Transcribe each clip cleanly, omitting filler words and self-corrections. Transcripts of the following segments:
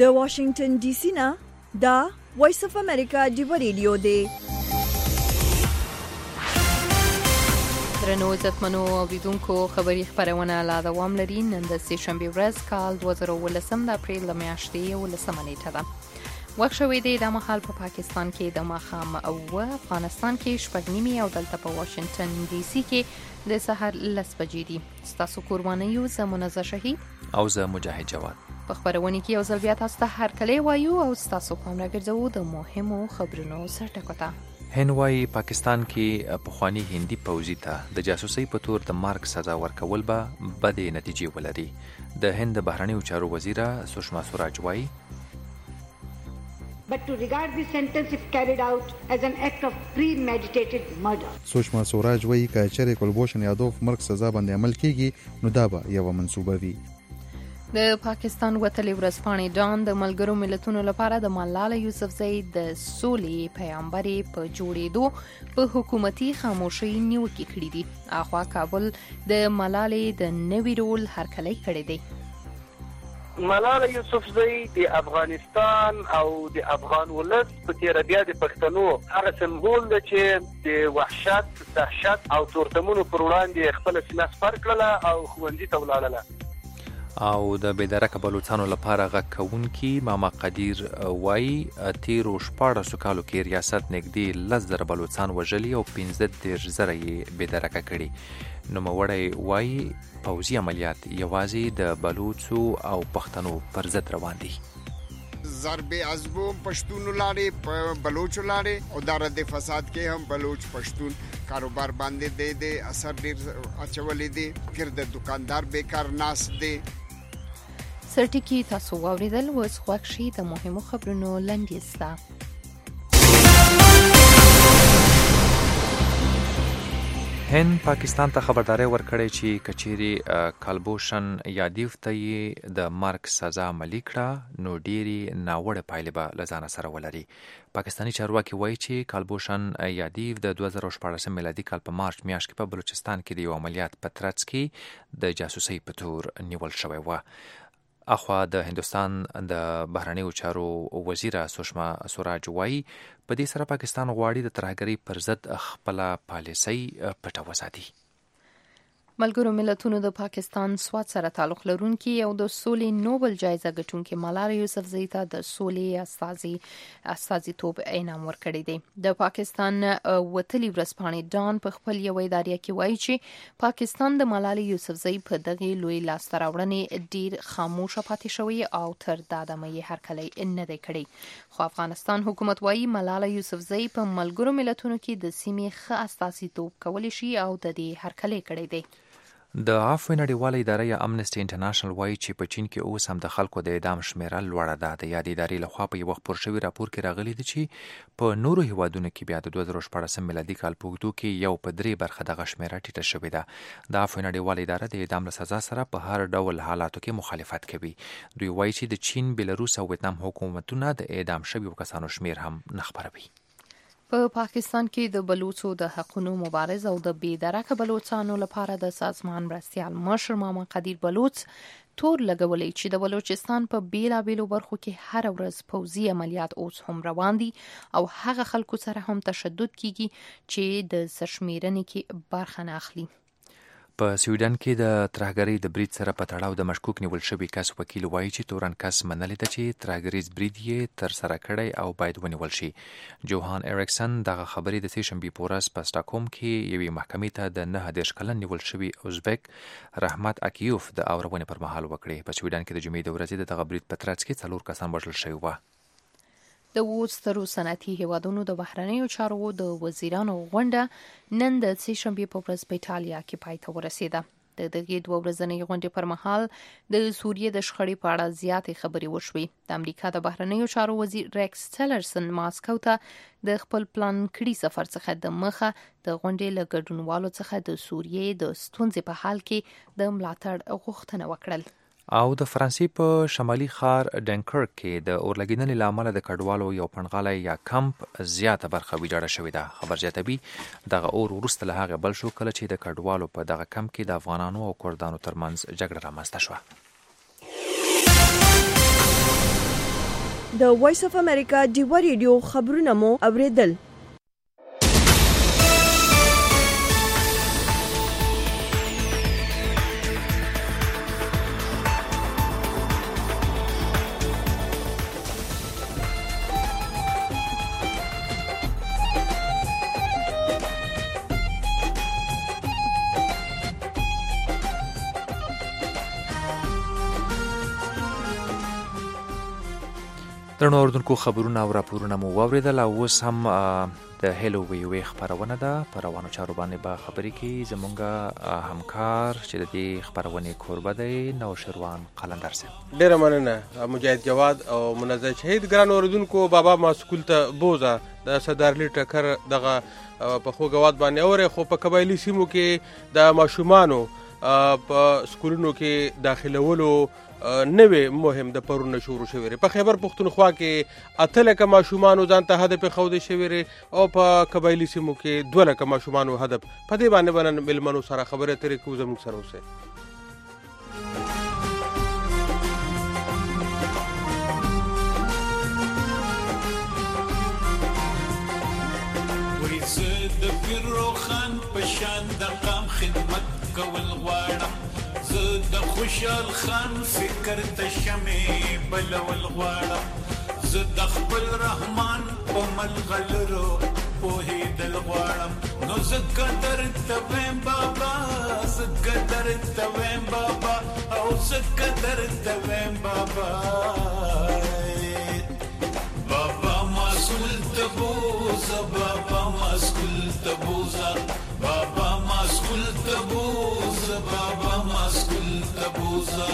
د واشنگټن ډي سي نه دا وایس اف امریکا ډیو ریډیو دی. درنو عزتمنو اوریدونکو خبري خبرونه لا دوام لري. نن د سه شنبه ورځ کال 2018 د اپریل میاشتې 18 نیټه ده. وخت شوی دی د مخال په پاکستان کې د ماښام او افغانستان کې شپږ نیمې او دلته په واشنگټن ډي سي کې د سحر 10 بجې دي. ستاسو قربانیو زه منزه شهید او زه مجاهد جواد په خبرونه کې یو ځل بیا تاسو ته هرکلی وایو او تاسو پام راګرځوو د مهمو خبرونو سرټکو ته. هند وايي پاکستان کې پخوانی هندي پوځي ته د جاسوسۍ په تور د مرګ سزا ورکول به بدې نتیجې ولري. د هند بهرنیو چارو وزیره سشما سوراج وايي but to regard this sentence if carried out as an act of premeditated murder. سوشما سوراج وایي که چېرې کلبوشن یادوف مرګ سزا باندې عمل کیږي نو دا به یوه منصوبه وي. د پاکستان وتلې ورځپاڼې ډان د ملګرو ملتونو لپاره د ملاله یوسفزۍ د سولې پیغمبري په جوړېدو په حکومتي خاموشۍ نیوکې کړې دي. اخوا کابل د ملالې د نوي رول هرکلی کړی دی. ملاله یوسفزۍ د افغانستان او د افغان ولس په تیر بیا د پښتنو هغه سمبول ده چې د وحشت، دهشت او تورتمونو پر وړاندې خپل سینه سپر کړله او ښوونځي ته ولاړله. او د بېدرکه بلوچستانو لپاره غږ کوونکي ماما قدیر وایي تیرو 14 کالو کې ریاست نږدې 10,000 بلوچستان وژلي او 15,000 یې بېدرکه کړي. نوموړی وایي پوځي عملیات یوازې د بلوچو او پښتنو پر ضد روان دي. ضرب ازبو پښتون لارې په بلوچ لارې او د رد فساد کې هم بلوچ پښتون کاروبار باندې د اثر ډیر اچولې دي. ګرد دکاندار بیکار ناس دي. سرټکی تاسو واوریدل. اوس خوښ شي د مهمو خبرونو لنډیسته. هند پاکستان ته خبرداري ورکړې چې کچيري کلبوشن یادیف ته د مرګ سزا عملي کړه نو ډيري ناوړه پایلې به لزانه سره ولري. پاکستاني چارواکي وایي چې کلبوشن یادیف د 2014 میلادي کال په مارچ میاشت کې په بلوچستان کې د یو عملیات په ترڅ کې د جاسوسۍ په تور نیول شوی و. اخوا د هندوستان د بهرنیو چارو وزیره سشما سوراج وایي په دې سره پاکستان غواړي د ترهګرۍ پر ضد خپل پالیسۍ پټه وساتي. ملګرو ملتونو د پاکستان سواد سره تعلق لرونکي او د سولې نوبل جایزه ګټونکي ملاله یوسفزۍ ته د سولې استازیتوب انعام ورکړی دی. د پاکستان وتلې ورځپاڼې ډان په خپل یو اداریه کې وایي چې پاکستان د ملاله یوسفزۍ په دغه لوی لاسته راوړنې ډیر خاموشه پاتې شوی او تر دا دمه یې هرکلی نه دی کړی. خو افغانستان حکومت وایي ملاله یوسفزۍ په ملګرو ملتونو کې د سیمې ښه استازیتوب کولی شي او د دې هرکلی کړی دی. د عفو نړیواله اداره یا امنسټي انټرنیشنل وایي چې په چین کې اوس هم د خلکو د اعدام شمیره لوړه ده. د یادې ادارې لخوا په یو خپور شوي راپور کې راغلي دي چې په نورو هیوادونو کې بیا د 2014 میلادي کال په اوږدو کې یو په 3 برخه دغه شمیره ټیټه شوې ده. د عفو نړیواله اداره د اعدام له سزا سره په هر ډول حالاتو کې مخالفت کوي. دوی وایي چې د چین، بیلاروس او ویتنام حکومتونه د اعدام شویو کسانو شمیر هم نه خپروي. په پاکستان کې د بلوچو د حقونو مبارز او د بېدرکه بلوچستانو لپاره د سازمان مرستیال مشر ماما قدیر بلوچ تور لګولې چې د بلوچستان په بیلابېلو برخو کې هر ورځ پوځي عملیات اوس هم روان دي او هغه خلکو سره هم تشدد کیږي چې د سرشمیرنې کې برخه نه اخلي. په سویډن کې د ترهګرۍ د برید سره په تړاو د مشکوک نیول شوی کس وکیل وایي چې تورن کس منلې ده چې ترهګریز برید یې تر سره کړی او باید ونیول شي. جوهان اریکسن دغه خبرې د سه شنبې په ورځ په سټاکهولم کې یوې محکمې ته د 29 کلن نیول شوی ازبک رحمت اکیوف د اورونې پر مهال وکړې. په سویډن کې د جمعې د ورځې د دغه برید په ترڅ کې 4 کسان وژل شوي وو. د وسترو صنعتي هیوادونو د بهرنیو چارو د وزیرانو غونډه نن د سه شنبې په ورځ په ایټالیا کې پای ته ورسېده. د دغه 2 ورځنۍ غونډې پر مهال د سوریې د شخړې په اړه زیاتې خبرې وشوې. د امریکا د بهرنیو چارو وزیر ریکس ټیلرسن ماسکو ته د خپل پلان کړي سفر څخه د مخه د غونډې له ګډونوالو څخه د سوریې د ستونزې په حال کې د ملاتړ غوښتنه وکړل. او د فرانسې په شمالي ښار ډنکرک کې د اورلګیدنې له امله د کډوالو یو پنډغالی یا کمپ زیاته برخه ویجاړه شوې ده. خبر زیاتوي دغه اور وروسته له هغه بل شو کله چې د کډوالو په دغه کمپ کې د افغانانو او کردانو ترمنځ جګړه رامنځته شوه. د وایس اف امریکا ډیوا ریډیو خبرونه مو اوریدل. درنو اوردونکو خبرونه او راپورونه مو واوریدل او اوس هم د هلو وی خبرونه ده. په روانو چارو باندې به خبرې کوي زمونږ همکار چې د دې خبرونې کوربه دی نوشروان قلندر صاحب. ډیره مننه مجاهد جواد او منزه شهید. ګران اوردونکو بابا ما سکول ته بوزه د صدرلی ټکر دغه په خو غواد باندې اوره خو په قبایلی سیمو کې د ماشومانو په سکولونو کې داخلولو نوې مهم د پرونه شروع شوی. په خیبر پختونخوا کې 8 لکه ماشومانو ځان ته هدف خوده شوی او په قبایلی سیمو کې 2 لکه ماشومانو هدف. په دې باندې باندې ملمنو سره خبره ترې کوو زموږ سره اوسه. وې زه د پیرو خان په شان د قام خدمت کول غواړم. زه د خوشحال خان فکر ته شمې بلول غواړم. زه د خپل رحمان په ملغلرو پوهېدل غواړم. نو زه قدر ته ویم بابا، زه قدر ته ویم بابا، او زه قدر ته ویم بابا. بابا مسئول ته بوزه، بابا مسئول ته بوزه، بابا مسئول ته بوزه، بابا مسئول ته بوزه.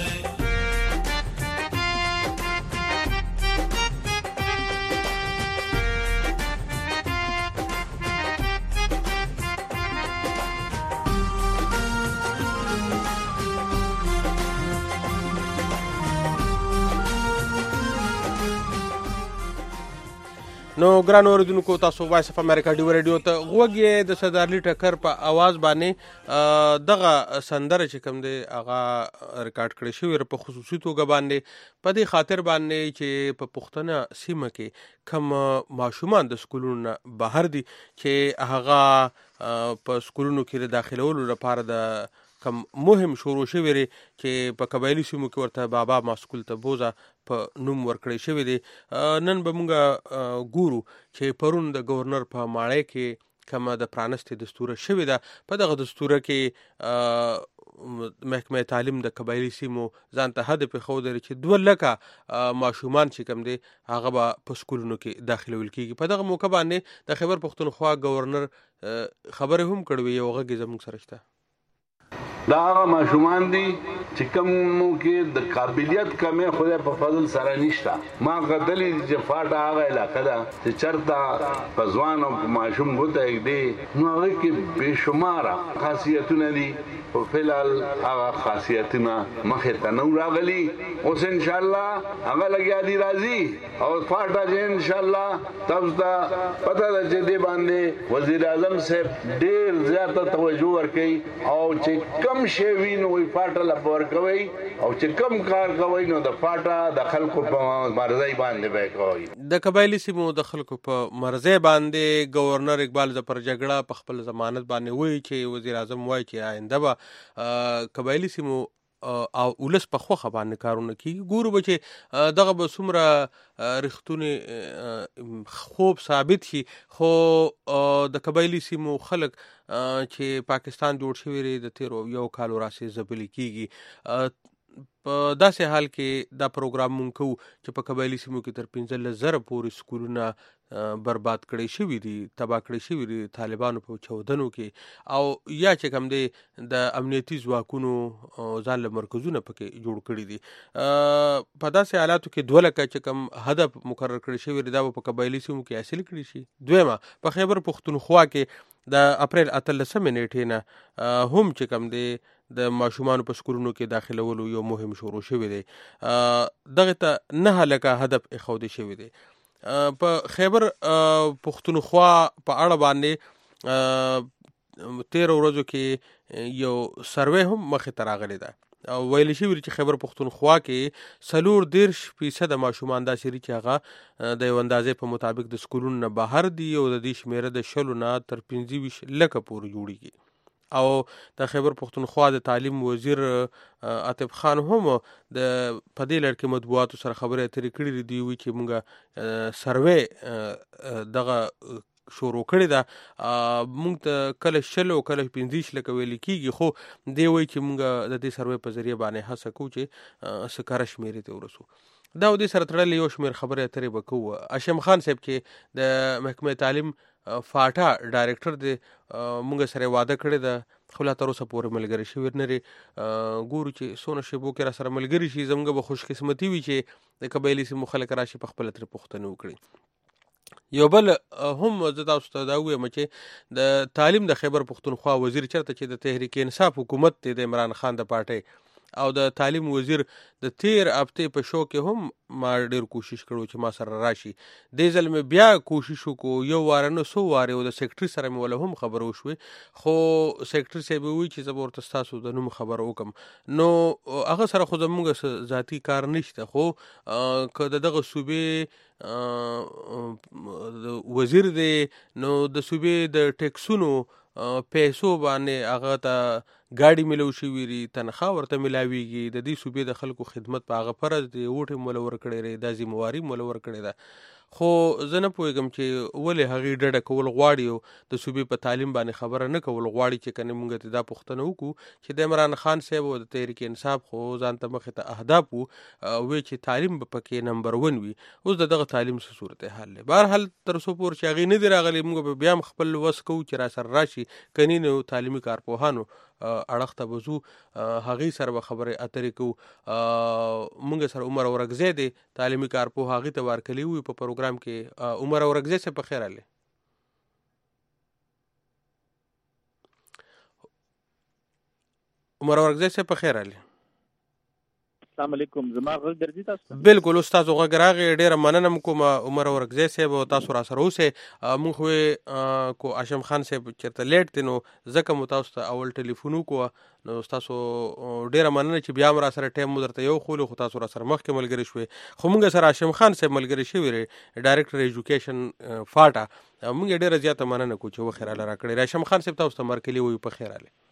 نو ګران اوردونکو تاسو وایس اف امریکا ډیوا ریډیو ته غوږی د صدرلی ټکر په आवाज باندې دغه سندره چې کوم دی هغه ریکارډ کړی شوی په خصوصي توګه باندې په دې خاطر باندې چې په پښتنه سیمه کې کم ماشومان د سکولونو بهر دي چې هغه په سکولونو کې داخلولو لپاره د کم مهم شروع شوی دی چې په قبایلی سیمو کې ورته بابا ما سکول ته بوزه په نوم ورکړی شوی دی. نن به مونږ ګورو چې پرون د گورنر په ماړی کې کومه د پرانستې دستوره شوې ده. په دغه دستوره کې محکمه تعلیم د قبایلی سیمو ځان ته هدف ښودلی چې 2 لکه ماشومان چې کوم دی هغه به په سکولونو کې داخلول کېږي. په دغه موقع باندې د خیبر پختونخوا گورنر خبرې هم کړې. یو غږ زموږ سره شته. دا هغه ماشومان دي چې کومو کې د قابلیت کمې خدای په فضل سره نشته. ما غدلی چې فاټه هغه علاقه ده چې چرته په ځوان او ماشوم ګوته دی نو هغه کې بېشماره خاصیتونه دي. په فلال هغه خاصیتونه مخې ته نو راغلي. اوس انشاءالله هغه لګیا دي راځي او فاټه چې انشاءالله تاسو ته پته ده چې دې باندې وزیر اعظم صاحب ډېر زیاته توجه ورکوي او چې کم شی وي نو وایي فاټه له ورکوي او چې کم کار کوي نو د فاټه د خلکو په مرضۍ باندې به کوي. د قبایلی سیمو د خلکو په مرضۍ باندې گورنر اقبال ظفر جګړه په خپل ضمانت باندې وایي چې وزیر اعظم وایي چې آینده به قبایلی سیمو او ولس په خوخه باندې کارونه کیږي. ګورو به چې دغه به څومره رښتونی خوب ثابت شي. خو د قبایلی سیمو خلک چې پاکستان جوړ شوی دی د 13 کالو راسې ځپلي کیږي. په داسې حال کې دا پروګرام مونږ کوو چې په قبایلی سیمو کې تر 15,000 پورې سکولونه برباد کړی شوي دي، تباه کړی شوي دي طالبانو په چودنو کې، او یا چې کوم دی د امنیتي ځواکونو ځان له مرکزونه پکې جوړ کړي دي. په داسې حالاتو کې 2 لکه چې کوم هدف مقرر کړی شوی دی دا په قبایلی سیمو کې حاصل کړي شي. دویمه په خیبر پختونخوا کې د اپریل 18 نیټې نه هم چې کوم دی د ماشومانو په سکولونو کې داخلولو یو مهم شروع شوی دی. دغه ته 9 لکه هدف اخودي شوی دی. په خیبر پختونخوا په اړه باندې 13 ورځو کې یو سروې هم مخې ته راغلی ده. ویل شوی چې خیبر پختونخوا کې 40% ماشومان دا شری چې هغه د یو اندازې په مطابق د سکولونو نه بهر دي او د دې شمیره د 20 نه تر 25 لکه پورې جوړیږي. او د خیبر پختونخوا د تعلیم وزیر عاطف خان هم د پدې لړ کې مطبوعاتو سره خبرې اترې کړې دي وی چې مونږه سروې دغه شروع کړی دا مونږ ته کله 20 او کله 25 لکه ویل کیږي خو دی وی چې مونږ د دې سروې په ذریعہ باندې هڅه کوو چې سکاره شمیرې ته ورسو. دا د سره تړلې یو شمیر خبرې اترې وکړو. هاشم خان صاحب چې د محکمه تعلیم فاټا ډایریکټر دی مونږ سره وعده کړی ده خو لا تر اوسه پورې ملګری شوی نه لري. ګورو چې سونه شیبو کې را سره ملګری شي زموږ به خوش قسمتي وي چې د قبایلی سیمو خلک راشي په خپل تر پوښتنه وکړي. یو بل هم زه تاسو ته دا وایم چې د تعلیم د خیبر پختونخوا وزیر چرته چې د تحریک انصاف حکومت د عمران خان د پارټي او د تعلیم وزیر د 13 هفته په شو کې هم ما ډیر کوشش کړو چې ما سره راشي. د ځل مې بیا کوشش وکړو یو واره نه سو واره او د سیکریټري سره مې ولا هم خبرو شوې خو سیکریټري صاحب وی چې زبر تاسو د نوم خبر وکم نو هغه سره خو زموږ ذاتی کار نشته. خو که دغه صوبې وزیر دی نو د صوبې د ټیکسونو پیسو باندې هغه ته ګاډي ملو شي ویری تنخواه ورته ملاويږي. د دې صوبې د خلکو خدمت په هغه فرض دی وټه مولور کړي لري د ذمہواری مولور کړي ده. خو زه نه پوهیږم چې ولې هغه ډډه کول غواړي او د صوبې په تعلیم باندې خبره نه کول غواړي چې کنه مونږ ته دا پوښتنه وکړو چې د عمران خان صاحب او د تحریک انصاف خو ځان ته مخ ته اهداف وي چې تعلیم په کې نمبر 1 وي. اوس دغه تعلیم څه صورت حال له بهر حال تر څو پور چې هغه نه دی راغلی مونږ بیا خپل وس کوو چې را سره راشي کني نو تعلیمي کارپوهانو اړخ ته وزو هغه سره خبره اترې کو. مونږ سره عمر اورګزی دی تعلیمي کارپوه هغه ته ورکلی وي په پروګرام کې. عمر اورګزی سے په خیر اله عمر اورګزی سے په خیر اله السلام علیکم زما غږ درځي تاسو بالکل استاد غږ راغی ډیر مننه کوم عمر اورګزی صاحب تاسو را سره اوسه مونږ کو هاشم خان صاحب چرته لیټ تنو زکه مو تاسو ته اول ټلیفون کو نو تاسو ډیر مننه چې بیا را سره ټیم درته یو خو تاسو را سره مخکې ملګری شوي. خو مونږ سره هاشم خان صاحب ملګری شوی ډایریکټر ایجوکیشن فاټا مونږ ډیر زیاته مننه کو چې وخیر الله را کړی. هاشم خان صاحب تاسو ته مرکلی وي په خیر اله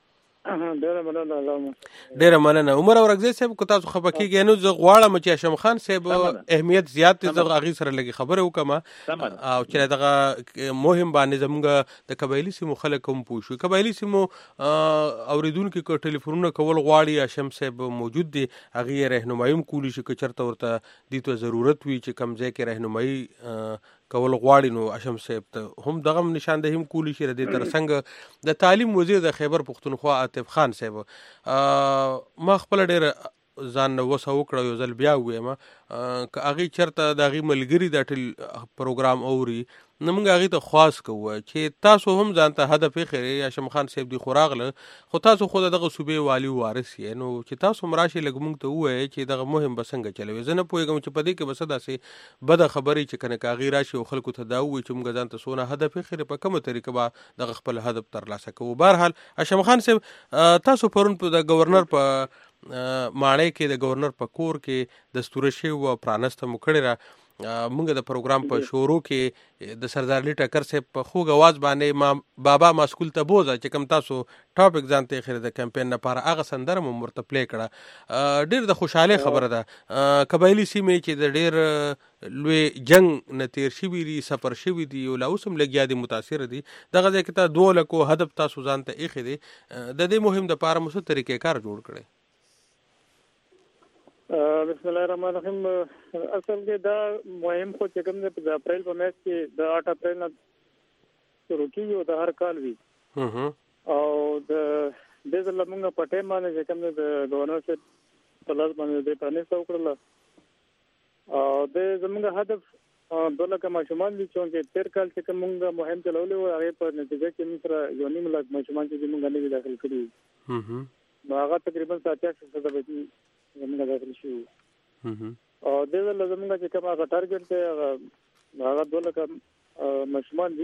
ډیر مننه. عمر اورګزی صاحب کو تاسو خپکیږئ نو زه غواړم چې هاشم خان صاحب اهمیت زیات زه هغه سره لګي خبره وکم او چې دغه مهم باندې زموږ د قبایلی سیمو خلک هم پوښي. قبایلی سیمو اوریدونکو کو ټلیفونونه کول غواړي هاشم صاحب موجود دي هغه راهنمایي کولی شي که چرته ورته د تو ضرورت وي چې کم ځای کې راهنمایي کول غواړي نو هاشم صاحب ته هم دغه نشاندهي هم کولی شي د تر څنګه د تعلیم وزیر د خیبر پختونخوا عاطف خان صاحب ما خپل ډیر ځان وسه وکړو یو ځل بیا وایم که هغه چرته د هغه ملګری د ټل پروګرام اوري نو موږ هغه ته خاص کوو چې تاسو هم ځان ته هدف خیره هاشم خان صاحب دی خوراغله خو تاسو خود دغه صوبې والی وارث یې نو چې تاسو مراشي لګ موږ ته وایي چې دغه مهم بسنګ چلوي. زه نه پوهیږم چې پدې کې بس داسې بد خبرې چې کنه کاغی راشي او خلکو ته دا وایي چې موږ ځان ته سونه هدف خیره په کومه طریقه به دغه خپل هدف تر لاسه کوو. بهر حال هاشم خان صاحب تاسو پرون په د گورنر په ماړی کې د گورنر په کور کې دستور شی او پرانسته مکړه را مونږ د پروګرام په شروع کې د سردار علی ټکر سے په خوږ आवाज باندې ما بابا ما سکول ته بوزا چې کوم تاسو ټاپک ځانته خیر د کمپاین لپاره هغه سندره مو مرته پلی کړه. ډیر د خوشاله خبره ده قبایلی سیمه چې د ډیر لوی جنگ نتیر شي وی سفر شي وی دی او لا اوسم لګیا دي متاثر دي دغه ځکه ته 2 لکو هدف تاسو ځانته اخی دي د دې مهم د پاره مو څه طریقې کار جوړ کړي. بسم الله الرحمن الرحیم. اصل کې دا مهم خو چې کوم د اپریل په میاشت کې د 8 اپریل نه شروع کیږي او د هر کال وی او د دې ځل موږ په ټیم باندې چې کوم د گورنر سے تلاش باندې د پانې څو کړل او د زموږ هدف 2 لک ماشومان دي چې تیر کال چې کومه مهم چلولې و هغه په نتیجه کې موږ سره یو نیم لک ماشومان چې موږ نه داخل کړی نو هغه تقریبا 80% د زموږ داخل شو او د زموږ چې کومه ټارګټ ته هغه 2 لک ماشومان دي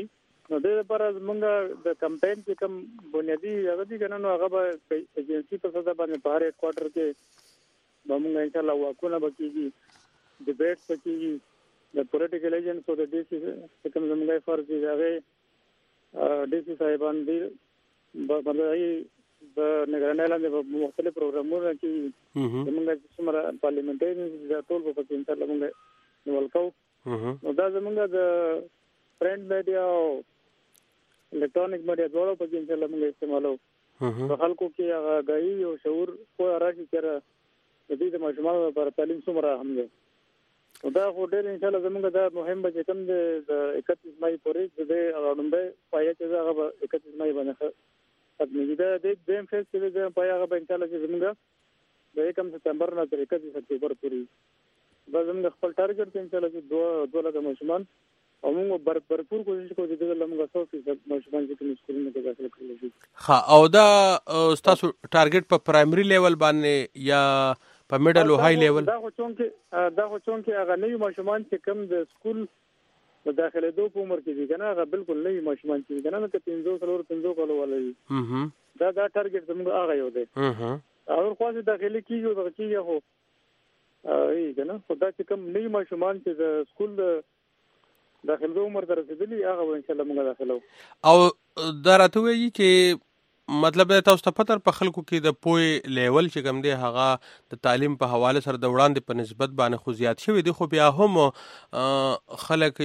نو د لپاره موږ د کمپاین چې کوم بنیادی هغه دي کنه نو هغه به ایجنسی په صدا باندې په هر کوارټر کې به موږ ان شاء الله واکونه بکیږي ډیبیټس بکیږي د پولیټیکل ایجنټس او د ډي سي کوم زموږه فرض دی هغه ډي سي صاحبان دي باندې د نگرانۍ لاندې په مختلف پروګرامونو کې زموږ څومره پارلیمنټریان د ټول په کې ان شاء الله موږ ولکو نو دا زموږ د پرنٹ میډیا او الکترونیک میډیا ډول په کې ان شاء الله موږ استعمالو په خلکو کې هغه غاي او شعور خو راشي چې د دې ماشومانو لپاره تعلیم څومره اهم دی دا خو ډېر ان شاء الله زموږ دا مهم به کوم د 31 مای پورې د اړوندې پایې چې هغه 31 مای باندې ختمېږي دا د دیم فیس چې د پایې هغه ان شاء الله چې زموږ د 1 سپتمبر نه تر 31 اکتوبر پورې دا زموږ خپل ټارګټ ان شاء الله چې 2 لک ماشومان او موږ برپور کوشش کوو چې د موږ 100% ماشومان چې کوم سکولونو کې داخله کړل شي. ها او دا تاسو ټارګټ په پرایمري لیول باندې یا په میډل او های لیول دا خو چونکه هغه نوی ماشومان چې کوم د سکول د داخله دوه په عمر کې دي کنه هغه بالکل نوی ماشومان چې کنه نو 300 کالو ولري دا ټارګټ زموږ هغه یو دی او خو ځکه داخلي کیږي دا کیږي هو ای کنه خدای چې کوم نوی ماشومان چې د سکول داخله دوه عمر ته رسیدلی هغه ان شاء الله موږ داخلو او دا راته وایي چې مطلب تاسو ته پتر په خلکو کې د پوي لیول چې کوم دی هغه د تعلیم په حواله سره د وړاندې په نسبت باندې خو زیات شوی دی خو بیا هم خلک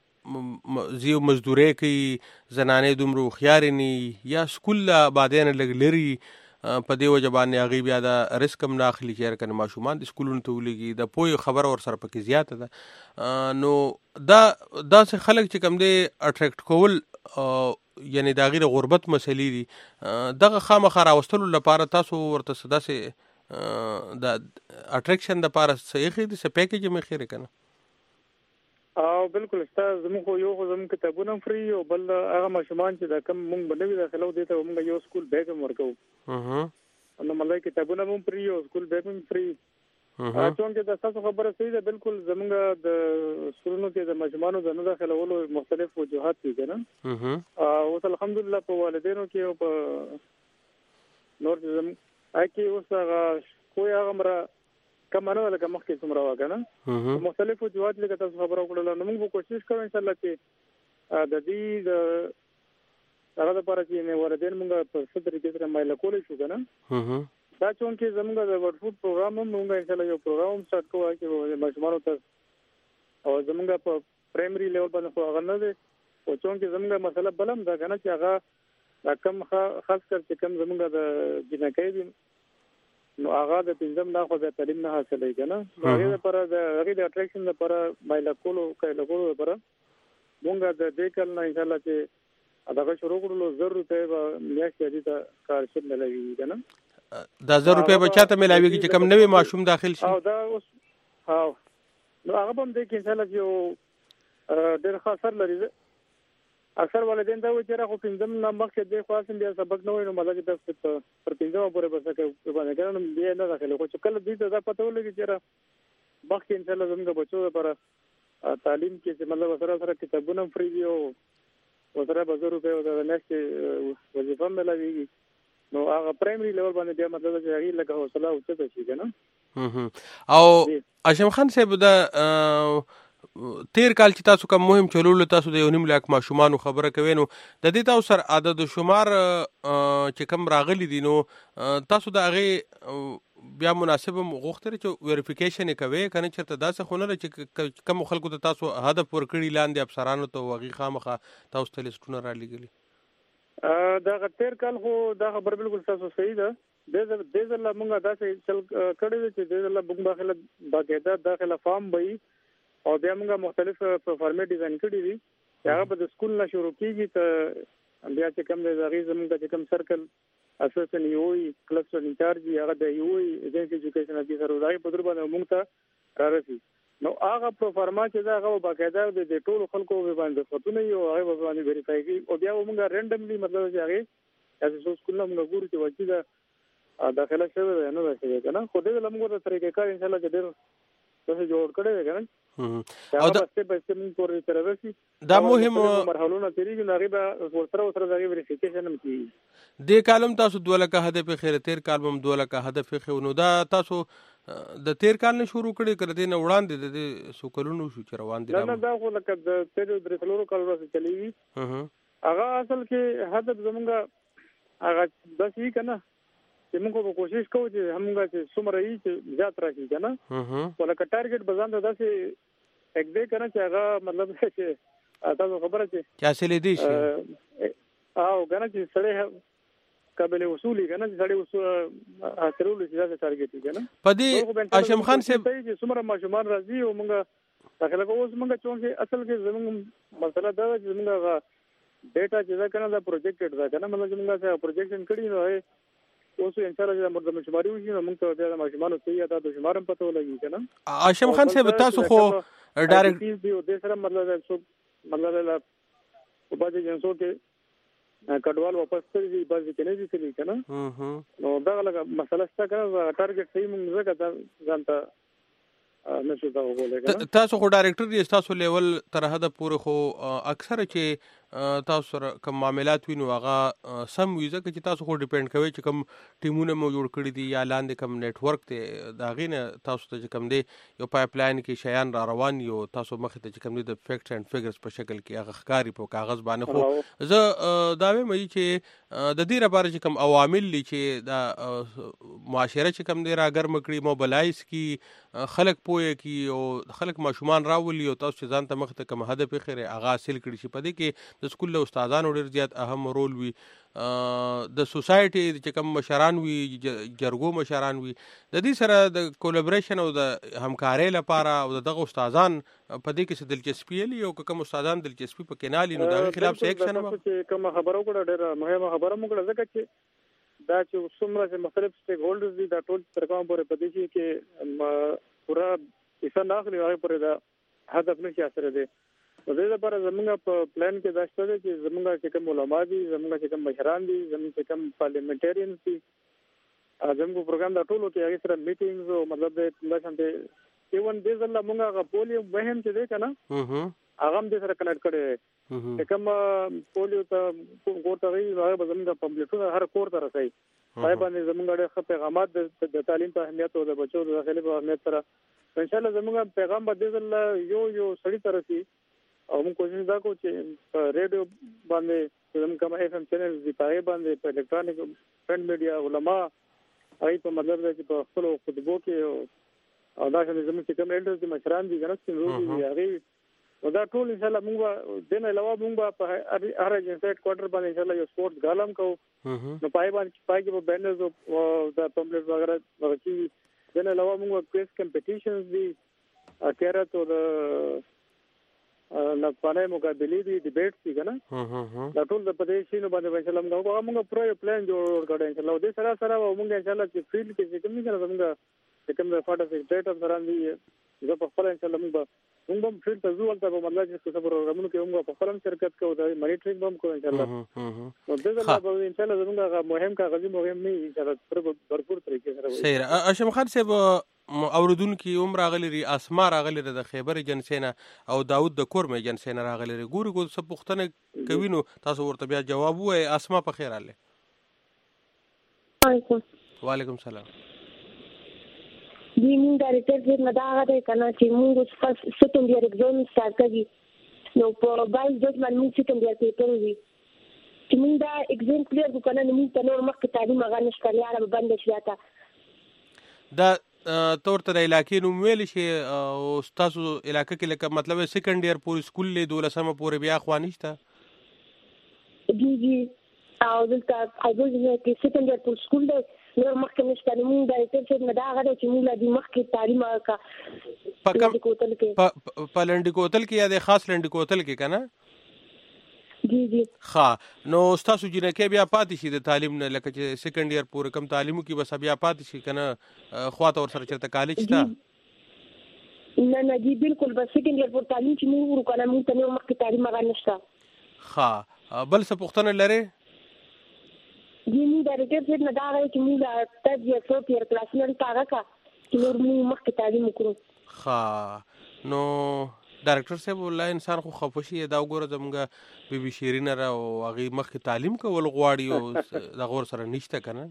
زیو مزدوري کوي زنانه دومره خيار ني یا سکول بعدين لګلري په دې وجه باندې هغه بیا د ریسک هم ناخلي چې کنه ماشومان د سکولونو ته ولګي د پوي خبر اور سره پکې زیات ده نو دا څه خلک چې کوم دی اټریکټ کول یعنی دا غیر غربت مسلې دي دغه خامخا راوستلو لپاره تاسو ورته صدا سه د اټریکشن د لپاره صحیح دي څه پیکیج مې خیره کنه او بالکل استاد زموږ یو خو زموږ کتابونه فری او بل هغه ماشومان چې دا کم مونږ باندې داخلو دي ته مونږ یو سکول بیگ هم ورکو نو ملای کتابونه هم فری او سکول بیگ هم فری چونکه د تاسو خبره صحیح ده بالکل زموږ د سکولونو کې د ماشومانو د نه داخلولو مختلف وجوهات دي کنه او الحمدلله په والدینو کې او په نور زم اکی اوس هغه کوی هغه مره کمانو لکه مخکې څومره واګنه مختلف وجوهات لکه تاسو خبرو کړل نو موږ کوشش کوو ان شاء الله چې د دې هغه لپاره چې والدین موږ په ستر کې سره مایل کولای شو کنه دا چونکه زموږ د ورفود پروګرام موږ ان شاء الله یو پروګرام سٹارټ کوو چې ماشومانو ته او زموږ په پرایمري لیول باندې خو هغه نه دي او چونکه زموږ مسله بلم دا کنه چې هغه کم خاص کر چې کم زموږ د جنکۍ دي نو هغه د پنځم نه خو د تعلیم نه حاصلې کنه هغه لپاره د هغه د اټریکشن لپاره مایل کولو لپاره مونږ د دې کال نه ان شاء الله چې دا شروع کړو 100 روپے میاشتې دې ته کار شته ملایي کنه دا 100 روپے بچاته ملایي چې کم نوې ماشوم داخل شي او دا اوس نو هغه هم دې کې ان شاء الله یو ډېر خاصر لري اکثر والدین دا وایي چې راخو پنځم نه مخکې د خاصم بیا سبق نه وای نو مطلب د پر پنځم پورې بس کې باندې کنه بیا نه داخله خو چې کله دې ته پته ولګي چې را مخکې ان شاء الله زموږ بچو لپاره تعلیم کې چې مطلب سره کتابونه فری دي او سره 200 روپے د نشته وظیفه ملوي نو هغه پرایمري لیول باندې بیا مطلب چې هغه لکه حوصله او څه شي کنه او هاشم خان صاحب دا تیر کال چې تاسو کوم مهم چلول تاسو د یو نیم لاک ماشومان خبره کوي نو د دې تاسو سره عدد شمار چې کم راغلي دي نو تاسو د هغه بیا مناسب غوښتل چې ویریفیکیشن کوي کنه چې دا څه خونه چې کوم خلکو ته تاسو هدف ورکړي لاندې افسرانو ته وغي خامخه تاسو ته لیستونه را لګلي دا تیر کال خو دا خبر بالکل تاسو صحیح ده د دې ځل موږ دا څه چل کړی چې د ځل موږ داخله باقاعده داخله فارم وي او بیا موږ مختلف فارمټ ډیزاین کړی دي هغه په سکول نه شروع کیږي ته بیا چې کوم د زغی زموږ چې کوم سرکل اساسن یوي کلستر انچارج هغه د یوي ایجنسی ایجوکیشن افیسر راځي په در باندې موږ ته راځي نو هغه پروفارما چې دا هغه باقاعده د ټولو خلکو باندې خطونه یو هغه باندې ویریفای کی او بیا موږ رینډملی مطلب چې هغه از سکول نه موږ ګورو چې وځي دا داخله شوی نه راځي کنه خو دې لمغه د طریقې کار ان شاء الله چې ډېر څه جوړ کړی دی کنه او دا په موږ پورې تر رسي دا مهم مرحلونه تیریږي نو غیبه ورسره د ویریفیکیشن هم کیږي. د کالم تاسو 2 لک هدف خیر تیر کال هم 2 لک هدف خو نو دا تاسو د تیر کال نه شروع کړی کړه دې نه وړاندې د سوکلونو شو چې روان دي. نه دا خو لکه د تیر درې څلورو کال راځي چلیږي. هغه اصل کې هدف زمونږ هغه د شي کنه چې موږ به کوشش کوو چې همغه چې څومره یې چې زیات راشي کنه ولکه ټارګټ بزان ته داسې یک دې کنه چې هغه مطلب چې تاسو خبره چې حاصل دي شي او کنه چې سړی قابل وصولي کنه چې سړی وصول حاصلول شي دا ټارګټ کنه پدې هاشم خان صاحب چې څومره ماشومان راځي او موږ داخله کوو موږ چې اصل کې زموږ مسله دا چې موږ ډیټا چې دا کنه دا پروجیکټډ دا کنه مطلب موږ څه پروجیکشن کړی نو اوس ان شاء الله چې موږ شماري وشي نو موږ ته د ماشومان ته یا د شمارم پته ولګي کنه. هاشم خان صاحب تاسو خو ډایرکټ دی او د سره مطلب لا په باندې جنسو کې کډوال واپس کړي بعضی کې نه دي تللی کنه نو دا لږه مسله څه کنه ټارګټ صحیح موږ زګه ځانته نشو دا وګورئ. تاسو خو ډایرکټر دی تاسو لیول تر حد پورې خو اکثر چې تاسو سره کوم معاملات وینو هغه سم وي ځکه چې تاسو خو ډیپند کوي چې کوم ټیمونه مو جوړ کړی دي یا لاندې کوم نیټ ورک دی دا غینه تاسو ته چې کوم دی یو پایپ لاین کې شیان را روان یو تاسو مخ ته چې کوم دی د فیکټس اینڈ فیګرز په شکل کې هغه ښکاری په کاغذ باندې خو زه دا وایم چې د دې لپاره چې کوم عوامل دي چې دا معاشره چې کوم دی راګرم کړي موبلایز کی خلک پوهه کی او خلک ماشومان راولي او تاسو چې ځان ته مخ ته کوم هدف خیره هغه حاصل کړي شي پدې کې د سکول له استادانو ډیر زیات اهم رول وي د سوسایټي چې کوم مشران وي جرګو مشران وي د دې سره د کولیبریشن او د همکارۍ لپاره او دغه استادان پدې کې څه دلچسپي لري او کوم استادان دلچسپي پکې نه لري نو دا خلاف څه اکشن چې کوم خبرو کړه ډیره مهمه خبره موږ ځکه چې دا چې څومره چې مختلف سټیک هولډرز دي دا ټول تر کومه پورې پدې شي کې پورا ایسا ناخلی هغه پورې دا هدف نشي اثر دی. د دې لپاره زموږ په پلان کې دا شته چې زموږ چې کوم علما دي زموږ چې کوم مشران دي زموږ چې کوم پارلیمنټریانز دي زموږ پروګرام دا ټول کې هغه سره میټینګز او مطلب د څنګه ایون دې ځل موږ هغه پولیو مهم چې دی کنه هغه هم دې سره کنیکټ کړي کوم پولیو ته ورته وی هغه زموږ پمپلیټونه هر کور ته رسي پای باندې زموږ ډېر پیغامات د تعلیم په اهمیت او د بچو د داخلي په اهمیت سره ان شاء الله زموږ پیغام به دې ځل یو سړی ته رسي او موږ کوشش دا کوو چې ریډیو باندې زموږ کوم اف ام چینل دی پای باندې په الکترونیک پرنٹ میډیا علما هغه په مطلب چې په خپل خطبو کې او دا چې زموږ کوم ایلډرز دي مشران دي ګنس چې نور دي هغه دا ټول ان شاء الله موږ دنه علاوه موږ په هر ایجنسیټ کوارټر باندې ان شاء الله یو سپورټس غالم کوو نو پای کې په بینرز او د پمپلیټ وغیرہ ورچی دنه علاوه موږ کویز کمپټیشنز دي اکیرت او نه پانه مقابله دي ډیبیټس دي کنه دا ټول د پدې شنو باندې ان شاء الله موږ پرو پلان جوړ کړو ان شاء الله د سره سره موږ ان شاء الله چې فیلډ کې کوم نه موږ کوم د فاټا سیکریټر سره دي زه په خپل ان شاء الله موږ فیلډ ته ځو ته په مطلب چې څه پروګرامونو کې موږ په خپل شرکت کوو د مانیټرینګ هم کوو ان شاء الله نو د دې لپاره ان شاء الله موږ مهم کاغذي مهم نه ان شاء الله भरपूर طریقې سره صحیح. هاشم خان صاحب اوردونکو عمر راغلی اسما راغلی د خیبر ایجنسینا او داوود د کورم ایجنسینا راغلی ګوري کو څه پوښتنه کوي نو تاسو ورته بیا جواب وای. اسما په خیر اله. وعلیکم السلام. دی مونږ ډایرکټر دې مداغه ده کنه چې مونږ سکند ایئر ایگزام سٹارټ کړي نو په 22 د مونږ سکند ایئر پیپر وی چې مونږ دا ایگزام کلیر وکړو نو مونږ ته نور مخکې تعلیم هغه نشته لاره باندې شاته دا تور تر علاقې نو ویل شي او تاسو علاقې کې لکه مطلب سکند ایئر پورې سکول له 12 پورې بیا خوانیشته جی او دلته اګوز نه کې سکند ایئر پورې سکول دی نور مخکې نشته نو موږ د ایټر نه دا غواړو چې موږ د مخکې تعلیم وکړو په کوتل کې په لنډ کوتل کې یا د خاص لنډ کوتل کې کنه جی ها نو تاسو جنکه بیا پاتې شي د تعلیم نه لکه چې سکند ایئر پورې کم تعلیمو کې بس بیا پاتې شي کنه خواته ور سره چرته کالج تا نه جی بالکل بس سکند ایئر پورې تعلیم چې موږ ورکړو موږ ته نور مخکې تعلیم هغه نشته. ها بل څه پوښتنه لري؟ جی موږ د ریټر نه دا غواړو چې موږ تاسو یې څو پیر کلاسونه تاګه کا چې نور موږ مخکې تعلیم وکړو. ها نو ډایرکټر صاحب والله انسان خو خفشي دا وګوره زمونږ بي بي شیرین را او هغه مخکې تعلیم کول غواړي او د غور سره نشته کنه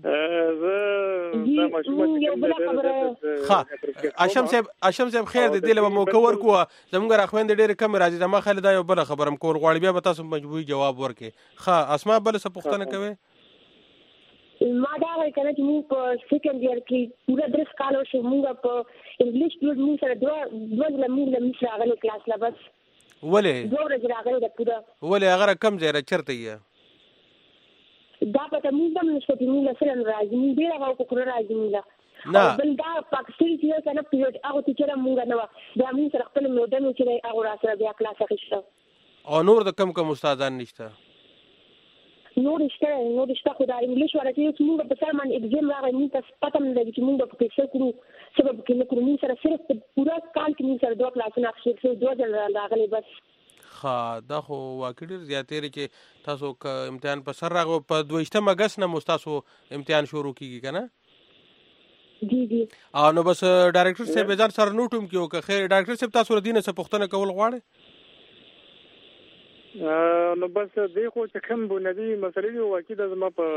اشم صاحب خیر دې له مو کور کو زمونږ راخويند ډېر کم راځي زما خالد دا یو بل خبرم کول غواړي بیا به تاسو مجبوري جواب ورکې ښه اسماء بل څه پوښتنه کوي ما دا وایي کنه چې موږ په سیکنډ ایئر کې پورا درس کالو شو موږ په انګلیش پیریډ موږ سره دوه موږ له راغلي کلاس لا بس ولې دوه ورځې راغلي د پورا ولې هغه کم ځای را چرته یې دا پته موږ هم نشته چې موږ سره راځي موږ ډېر هغه کوکر راځي موږ نه بل دا پاکستاني چې کنه پیریډ هغه ټیچر موږ نه و دا موږ سره خپل موډن چې هغه را سره بیا کلاس اخیسته او نور د کم استادان نشته نور شته خو دا انګلیش ورته موږ په سر باندې اگزام راغی موږ تاسو پته مې لګی چې موږ په کې څه کړو سبب کې نه کړو موږ سره صرف پورا کال کې موږ سره دوه کلاسونه اخیستل دوه ځله راغلي بس ها دا خو واقعي ډېر زیاتې چې تاسو امتحان په سر راغو په 22 اگست نه مستاسو امتحان شروع کیږي کنه جی نو بس ډایرکټر صاحب ځان سره نوټوم کیو که خیر ډایرکټر صاحب تاسو ردینه څه پوښتنه کول غواړئ نو بس دی خو چې کوم بنیادی مسلې دی واقعي د زما په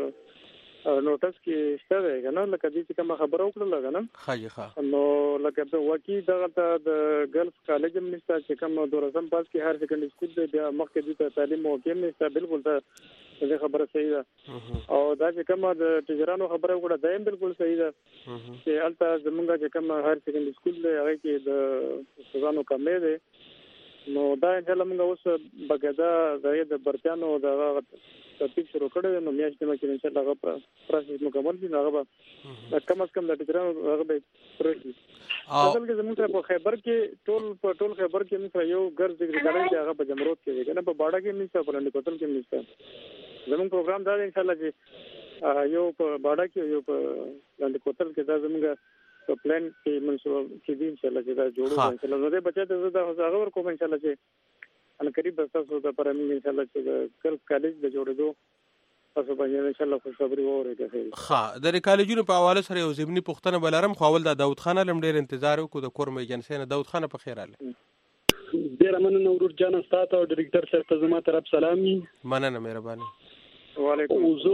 نوټس کې شته دی کنه لکه دې چې کوم خبره وکړه کنه ښه نو لکه د واقعي دغه د ګرلز کالج هم نشته چې کوم دورسم پاس کې هر سیکنډري سکول دی بیا مخکې د تعلیم موقع نشته بالکل دا خبره صحیح ده او دا چې کوم د ټیچرانو خبره وکړه دا هم بالکل صحیح ده چې البته زمونږ چې کوم هر سیکنډري سکول دی هغه کې د استادانو کمې دی نو دا ان شاء الله موږ اوس بګدا د برتانو د ترتیب شروع کړو نو میاشتې مکه ان شاء الله هغه پروسس مکمل دي هغه به کم از کم د ټیچرانو هغه به پروسس اصل کې زموږ په خیبر کې ټول خیبر کې موږ یو ګرځ ډیګري کالج هغه په جمرود کې دی کنه په باډا کې نشته په لنډ کوتل کې نشته زموږ پروګرام دا ان شاء الله چې یو په باډا کې یو په لنډ کوتل کې دا زموږ په پلان کې منسوب کې دي ان شاء الله چې دا جوړو ان شاء الله نو دې بچا ته دا هغه ورکوم ان شاء الله چې ان قریب تاسو د پرمین ان شاء الله چې ګرلز کالج د جوړېدو تاسو باندې ان شاء الله خوشخبری ووريږي ښه د کالجونو په حواله سره یو ضمني پوښتنه بلرم خو اول د داود خان لم ډېر انتظار وکړو د کورم ایجنسی نه داود خان په خیر اله ډېر مننه ورور جان ستاسو او ډایرکټر صاحب ته زما طرف سلامي مننه مهرباني وعلیکم زه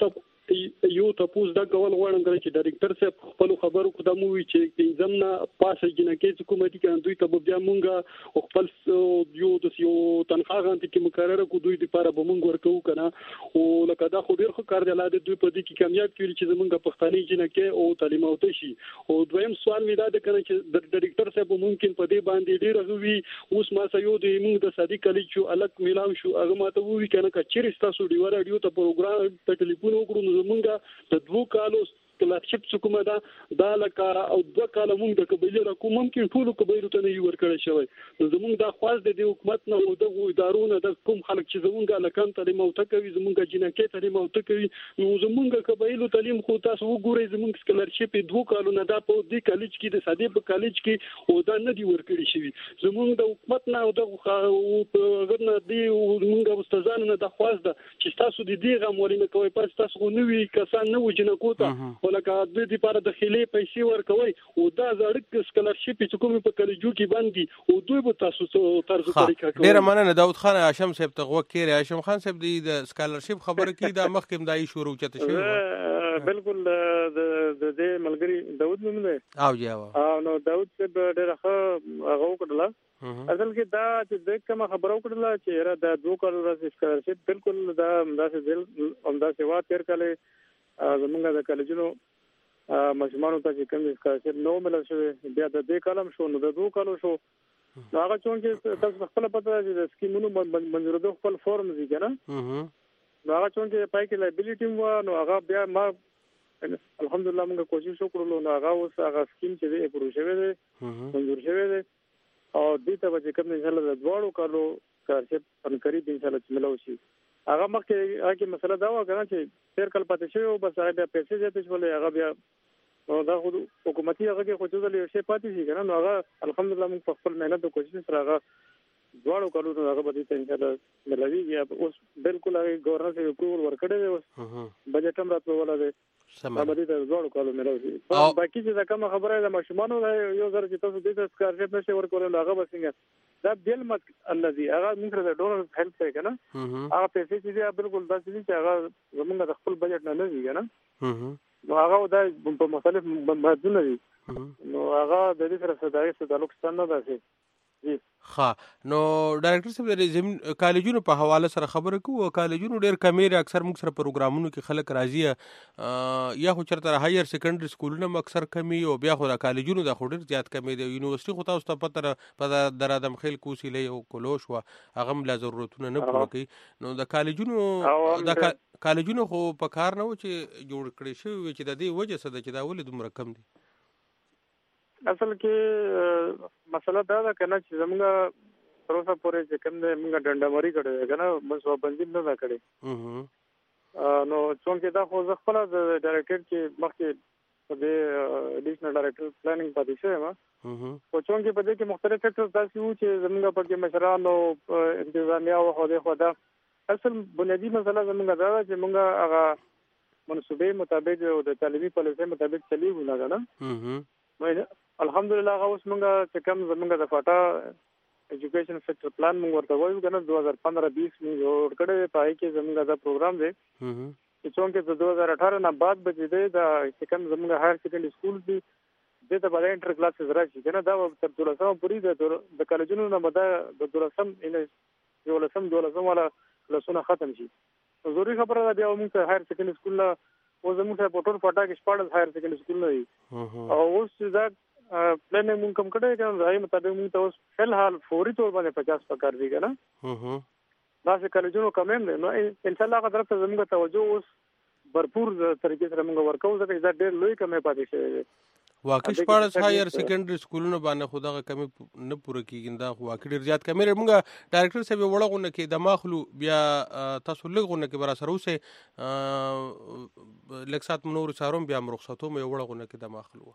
یو تاسو دا کول غواړم چې ډایرکټر صاحب خپل خبرو کو د مووي چې زمنا پاسه جنکې حکومتي کاندوی ته بیا مونږه خپل یو تنخواه غانتی کې مقرره کو دوی لپاره به مونږ ورکو کنه او لکه دا خو ډیر خو کار دی لاله دوی په دې کې کامیاب کړي چې زمونږ پښتاني جنکې او تعلیم او تشي او دویم سوال مې دا د کنه چې د ډایرکټر صاحب ممکن په دې باندې ډیر غوي اوس ما سه یو د مونږ د صدیق کلی چې الګ میلاو شو هغه ماته وی کنه چې تاسو دی ورډیو ته پروګرام په ټلیفون وکړو زمونږه د 2 کالو کلاشپ حکومت دا لکه او 2 کال مونږ د قبيله را کوم ممکن ټول قبيله ته نه ورکړی شوی نو زمونږ د خواص د حکومت نه او د ادارونو د کوم خلک چې زمونږ لکان تعلیم او تکوي زمونږ جنکې تعلیم او تکوي نو زمونږ قبيله تعلیم خو تاسو وګورئ زمونږ سکالرشپ 2 کالو نه دا په دې کالج کې د ساده په کالج کې او دا نه دی ورکړی شوی زمونږ د حکومت نه او د غرنه دی زمونږ استادانو نه د خواص ده چې تاسو د دې غمولینه کوي پس تاسو نو وی کسان نه وجنه کوته ولکه د دې لپاره د خېلې پیسې ورکوي او دا زړک سکالرشپ چې کوم په کالجو کې باندې او دوی به تاسو طرز طریقه کوي ډیر مننه داود خان هاشم صاحب ته وکړي هاشم خان صاحب د سکالرشپ خبره کې دا مخکې دای شروع چته شوی بالکل د دې ملګری داود نوم دی او نو داود صاحب ډیر ښه هغه وکړه اصل کې دا چې د کوم خبرو کړل چې را د 2 کال راځي سکالرشپ بالکل دا اندازې دل اندازې وا تیر کله زمونږ د کالجونو مجموعو ته چې کوم سکالرشپ نو مل شوی بیا د دې کالم شو نو د 2 کالو شو هغه چون چې تاسو خپل پته چې د سکیمونو منظورېدو خپل فورم دي کنه نو هغه چون چې پای کې لایبیلیټی و نو هغه بیا ما الحمدلله موږ کوشش وکړو نو هغه اوس هغه سکیم چې دی پروژه شوی دی منظور شوی دی او دې ته چې کوم ان شاء الله د 2 کالو سکالرشپ ان قریب ان شاء الله ملو شي هغه مخکې هغه مسله دا و کنه چې تیر کال پاتې شوی او بس هغه بیا پیسې زیاتې شولې هغه بیا دا خو حکومتي هغه کې خو څه ډول شي پاتې شي کنه نو هغه الحمدلله موږ په خپل مهنت او کوشش سره هغه دواړو کالونو هغه به ته ان شاء الله ملويږي. اوس بالکل هغه گورنر سے اپروول ورکړی دی، اوس بجټ هم راتلو ولا دی هغه دې ته دواړو کالو ملوي. باقي چې دا کوم خبره ده ماشومانو یو ځل چې تاسو دې ته سکارشپ نشي ورکول هغه به څنګه دا بیل مت الذي هغه موږ د ډونر هیلپ ته کنه هغه پیسې چې بالکل داسې دي چې هغه زمونږ د خپل بجټ نه وي کنه، نو هغه د په مختلف مادونه دي، نو هغه د دې سره څه تعلق ستنه ده. ښه، نو ډایرکټر صاحب د زمين کالجونو په حواله سره خبره کوو. کالجونو ډېر کمیره اکثر موږ سره پروګرامونو کې خلک راځي، یا خو چرته هایر سیکنډري سکولونه اکثر کمی او بیا خو د کالجونو د خو ډېر زیات کمی دی. یونیورسيټي خو تاسو ته پته در ادم خیل کوسی له او کلوش و هغه مل ضرورتونه نه پوره کوي. نو د کالجونو خو په کار نه و چې جوړ کړی شي چې د دې وجه څه ده چې دا ولې دومره کم دي؟ اصل کې مسله دا ده کنه چې زموږ پروسه پورې چې کوم دې موږ ډنډمري کړو کنه مسو بندي نه دا کړی، نو څنګه دا خو خپل د ډایرکټر کې مخکې په دې اډیشنل ډایرکټر پلانینګ پاتې شوی ما، او څنګه په دې کې مختلف فیکټرز داسې وو چې زموږ په کې مشران او انتظامیه او خو دا اصل بنیادی مسله زموږ دا چې موږ هغه منصوبې مطابق او د تعلیمي پالیسۍ مطابق چلیږو نه کنه. الحمدلله هغه اوس موږ چې کوم زموږ د فاټا ایجوکیشن سیکټر پلان موږ ورته وایو کنه 2015-20 موږ جوړ کړی، پای کې زموږ دا پروګرام دی چې څنګه د 2018 نه بعد به دې دا چې کوم زموږ هایر سیکنډري سکول دي دې ته باندې انټر کلاسز راشي کنه، دا تر 12 پورې د کالجونو نه مده د 12 والا کلاسونه ختم شي. ضروري خبره ده بیا موږ هایر سیکنډري سکول نه او زموږ په ټول فاټا کې شپږ هایر سیکنډري سکول نه دي، او اوس دا پلان موږ کوم کړی کنه راي مطابق موږ ته اوس فل حال فوري تور باندې 50 پکار دي کنه، دا چې کالجونو کمین دي. نو ان شاء الله هغه طرف ته زموږ توجه اوس भरपूर طریقې سره موږ ورکو ځکه دا ډېر لوی کمې پاتې شوی. واقعي شپاړس هایر سیکنډري سکولونو باندې خو دغه کمی نه پوره کیږي، دا خو واقعي ډېر زیات کمی. موږ ډایرکټر صاحب وړغونه کې د ماخلو بیا تاسو لږونه کې برا سره اوسه لکسات منور ساروم بیا مرخصتو مې وړغونه کې د ماخلو.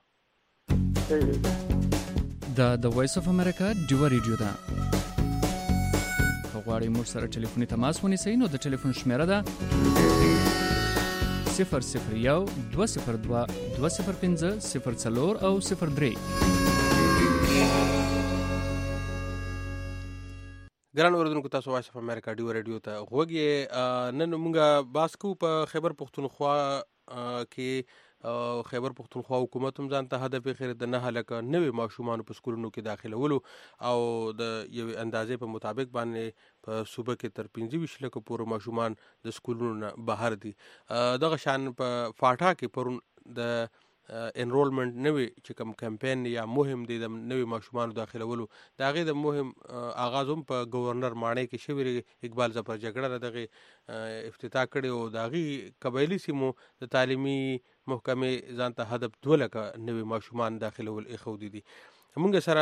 د وایس اف امریکا ډیو ریډیو دا غواړئ موږ سره ټلیفوني تماس ونیسئ نو د ټلیفون شمیره ده 001-202-205-04 او 03. ګران اوردونکو تاسو وایس اف امریکا ډیو ریډیو ته غوږی. نن موږ باسکو په خیبر پختونخوا کې خیبر پختونخوا حکومت هم ځان ته هدف خیر د نه هلکه نوې ماشومان په سکولونو کې داخلولو او د یو اندازې په مطابق باندې په صوبه کې تر 25 لکه پورې ماشومان د سکولونو نه بهر دي. دغه شان په فاټا کې پرون د انرولمنت نوې چې کوم کمپاین یا مهم دی د نوې ماشومان داخلولو د هغې د مهم آغاز هم په گورنر ماڼۍ کې شوی. اقبال ظفر جګړه دغه افتتاح کړی او د هغې قبایلي سیمو د تعلیمي محکمې ځان ته هدف 2 لکه نوې ماشومان داخلول ایښودي دي. موږ سره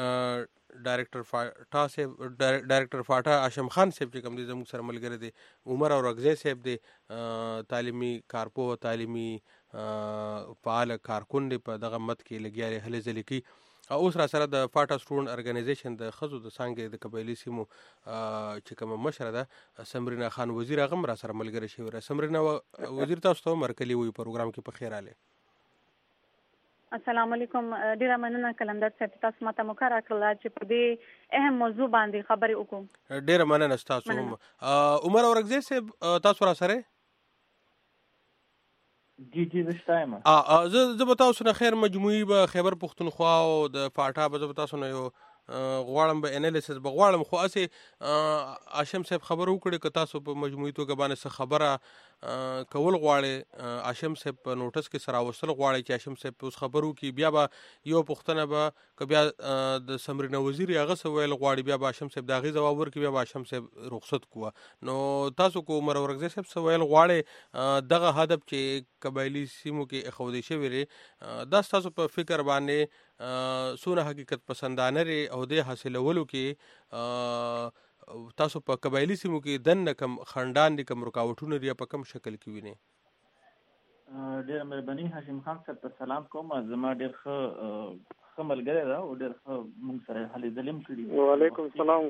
ډایرکټر فاټا هاشم خان صاحب چې کوم دی زموږ سره ملګری دی، عمر اورغزی صاحب دی تعلیمي کارپوه تعلیمي فعال کارکون دی په دغه مت کې لګیاري هلې ځلې کوي. اوس را سره د فاټا سټوډنټ ارګنایزیشن د ښځو د څانګې د قبایلي سیمو چې کومه مشره ده سمرینا خان وزیر هغه هم را سره ملګری شوی. سمرینا وزیر تاسو ته مرکلی وي پروګرام کې په خیر راغلی. السلام علیکم. ډیره مننه کلندر صاحب تاسو ماته موقع راکړه چې په دې اهم موضوع باندې خبرې وکړو. ډیره مننه تاسو هم. عمر اورغزی صاحب تاسو را سره جی زشتایم زه به تاسو نه خیر مجموعي به خیبر پختونخوا او د فاټا به زه تاسو نه یو غواړم به انالیسس به غواړم، خو اسې هاشم صاحب خبر وکړي که تاسو په مجموعي توګه باندې څه خبره کول غواړي هاشم صاحب په نوټس کې سره راوستل غواړي چې هاشم صاحب اوس خبرو کې بیا به یو پوښتنه به که بیا د سمرینا وزیر هغه څه ویل غواړي بیا به هاشم صاحب د هغې ځواب ورکړي بیا به هاشم صاحب رخصت کوه. نو تاسو کو عمر اورغزی صاحب څه ویل غواړي دغه هدف چې قبایلي سیمو کې ایښودی شوی دی دا ستاسو په فکر باندې څونه حقیقت پسندانه لري او د حاصلولو کې تاسو په قبایلي سیمو کې دنه کم خندان دي کم رکاوټونه لري په کم شکل کې ویني؟ ډېره مهرباني هاشم خان صاحب ته سلام کوم. زما ډېر ښه ملګری دا او ډېر موږ سره هلې ځلم کړي. وعلیکم السلام.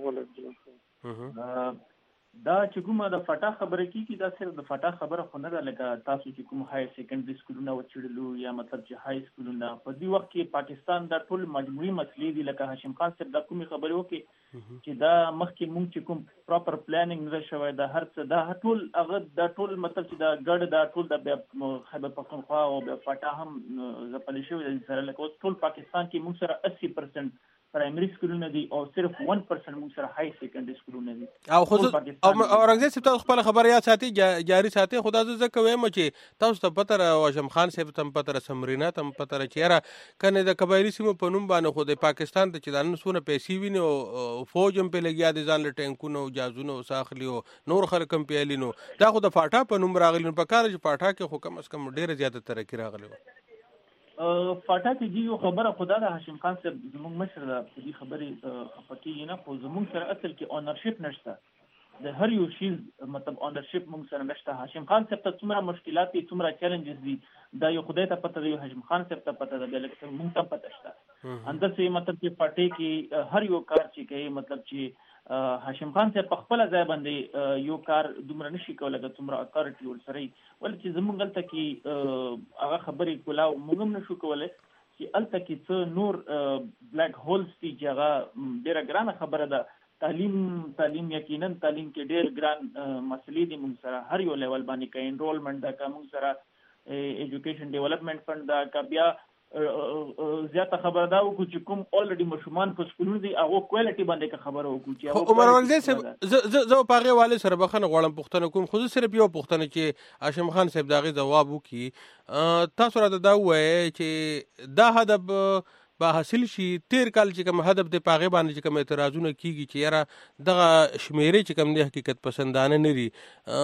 وعلیکم دا چې کومه د فټا خبره کیږي دا صرف د فټا خبره خو نه ده، لکه تاسو چې کوم های سیکنډري سکولونه وچړلو یا مطلب چې های سکولونه په دې وخت کې پاکستان دا ټول مجموعي مسلې دي، لکه هاشم خان صاحب دا کومې خبرې وکړي چې دا مخکې مونږ چې کوم پراپر پلانینګ نه شوی دا هر څه دا ټول هغه دا ټول مطلب چې دا ګډ دا ټول د خیبر پختونخوا او د فټا هم ځپل شوی د سره، لکه اوس ټول پاکستان کې مونږ سره 80% پرایمري سکولونه دي او صرف 1% موږ سره های سیکنډري سکولونه دي. او اورنګزیب صاحب تاسو خپل خبر یا ساتي جاری ساتي، خدا زه کوم چې تاسو ته پته را هاشم خان صاحب ته پته را سمرینا ته پته را چیرې کنه د قبایلی سیمو په نوم باندې خو د پاکستان ته چې دانه سونه پیسې ویني او فوج هم په لګیا دي ځان له ټینکونو او جازونو ساخلی او نور خلک هم پیالینو، دا خو د فاټا په نوم راغلی نو په کار چې فاټا کې خو کم از کم ډیره زیاته ترقی راغلی و. فاټا کې دی یو خبره خدا د هاشم خان صاحب زموږ مشر د دې خبرې خپکی نه، خو زموږ سره اصل کې اونرشپ نشته د هر یو شی، مطلب اونرشپ موږ سره نشته. هاشم خان صاحب ته څومره مشکلات دي څومره چیلنجز دي دا یو خدای ته پته دی، هاشم خان صاحب ته پته ده، لکه موږ ته پته شته اندر سي مطلب چې پټې کې هر یو کار چې کوي مطلب چې هاشم خان صاحب په خپل ځای باندې یو کار دومره نشي کولای چې څومره اتارټي ورسره ولې چې زموږ دلته کې هغه خبرې کولا موږ هم نشو کولای چې الته کې څه نور بلیک هولز دي چې هغه ډیره ګرانه خبره ده. تعلیم یقینا تعلیم کې ډیر ګران مسلې دي، موږ سره هر یو لیول باندې کې انرولمنٹ دا موږ سره ایجوکیشن ډیولپمنٹ فند دا کا بیا زیاته خبر دا وکړو چې کوم الریډي مشمان په سکولونو دي هغه کوالټي باندې خبره وکړو چې عمر ولزی صاحب زه په هغه والي سره بخنه غواړم پوښتنه کوم، خو صرف یو پوښتنه چې هاشم خان صاحب داغه جواب وکړي. تاسو راته دا وایي چې دا هدف به حاصل شي تیر کال چې کوم هدف د پاغه باندې چې کوم اعتراضونه کیږي چې یاره دغه شمیرې چې کوم د حقیقت پسندانه نه دي،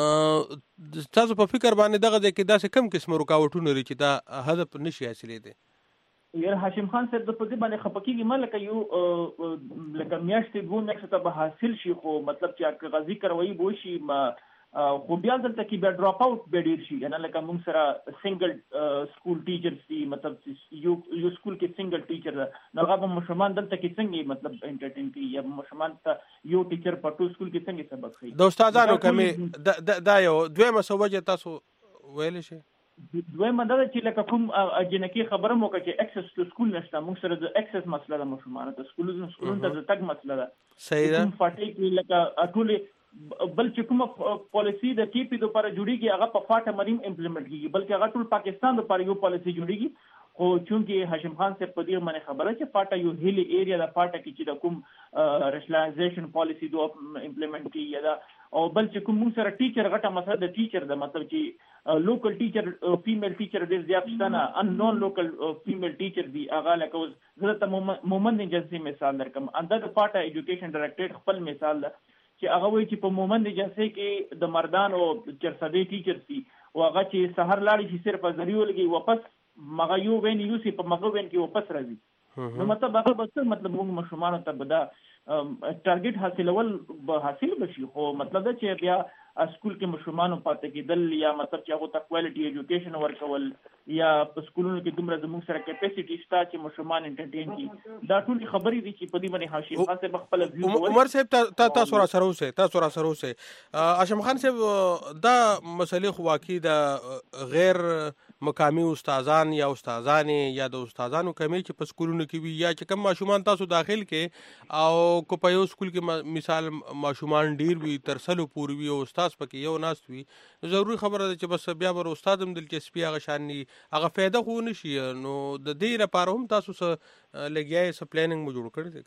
تاسو په فکر باندې دغه د کې داسې کم قسم رکاوټونه لري چې دا هدف نشي حاصلې دي؟ یار هاشم خان صاحب د پدې باندې خپکیږي ملک یو لکه میاشتې دوه میاشتې ته به حاصل شي، خو مطلب چې غازی کروي بو شي خو بیا دلته کې بیا ډراپ اوټ به ډیر شي، نه لکه موږ سره سنگل سکول ټیچرز دي، مطلب یو سکول کې سنگل ټیچر نه هغه مشمان دلته کې څنګه مطلب انټرټین کوي یا مشمان ته یو ټیچر په ټول سکول کې څنګه سبق کوي. د استادانو کمې دا یو دویمه سوجه تاسو ویل شي. دویمه دا چې لکه کوم جنکی خبره مو کوي چې اکسس ټو سکول نشته، موږ سره د اکسس مسله ده، مشمانه ته سکولونو ته د تګ مسله ده. صحیح ده. فاټي کې لکه ټول بل چې کومه پالیسی د ټي پی لپاره جوړیږي هغه په فاټه مریم امپلیمنٹ کیږي، بلکې هغه ټول پاکستان لپاره یو پالیسی جوړیږي. خو چونکې هاشم خان صاحب په دې باندې خبره چې فاټه یو هیلی ایریا د فاټه کې چې د کوم ریشنلایزیشن پالیسی دو امپلیمنٹ کیږي دا، او بل چې کوم موږ سره ټیچر غټه مسله د ټیچر د مطلب چې لوکل ټیچر فیمیل ټیچر ډیر زیات شته نه، ان نون لوکل فیمیل ټیچر دی هغه لکه اوس زه ته مومند ایجنسی مثال درکم، اندر د فاټه ایجوکیشن ډایریکټریټ خپل مثال ده چې هغه وایي چې په مومند ایجنسی کې د مردان او چرسدي ټیچر سي او هغه چې سحر لاړي شي صرف ازریو لګي واپس مغه یو وین یو سی په مغه وین کې واپس راځي، نو مطلب هغه بس مطلب موږ مشمانو ته بدا ټارګټ حاصلول به حاصل بشي، خو مطلب دا چې بیا سکول کې مشمانو پاتې کېدل یا مطلب چې هغه ته کوالټي ایجوکیشن ورکول یا په سکولونو کې دومره زموږ سره کیپاسټي شته چې مشمان انټرټین کی، دا ټول خبرې دي چې په دې باندې هاشم خان صاحب خپل ویو. عمر صاحب تاسو را سره اوسه هاشم خان صاحب دا مسلې خو واقعي د غیر مقامی استادان یا استادانې یا د استادانو کمی چې په سکولونو کې وي یا چې کم ماشومان تاسو داخل کې او کو په یو سکول کې مثال ماشومان ډیر وي تر سلو پورې وي او استاد پکې یو ناست وي، ضروري خبره ده چې بس بیا بر استاد هم دلچسپي هغه شان ني هغه فایده خو نشي، نو د دې لپاره هم تاسو سره لګیای س پلانینګ مو جوړ کړی دی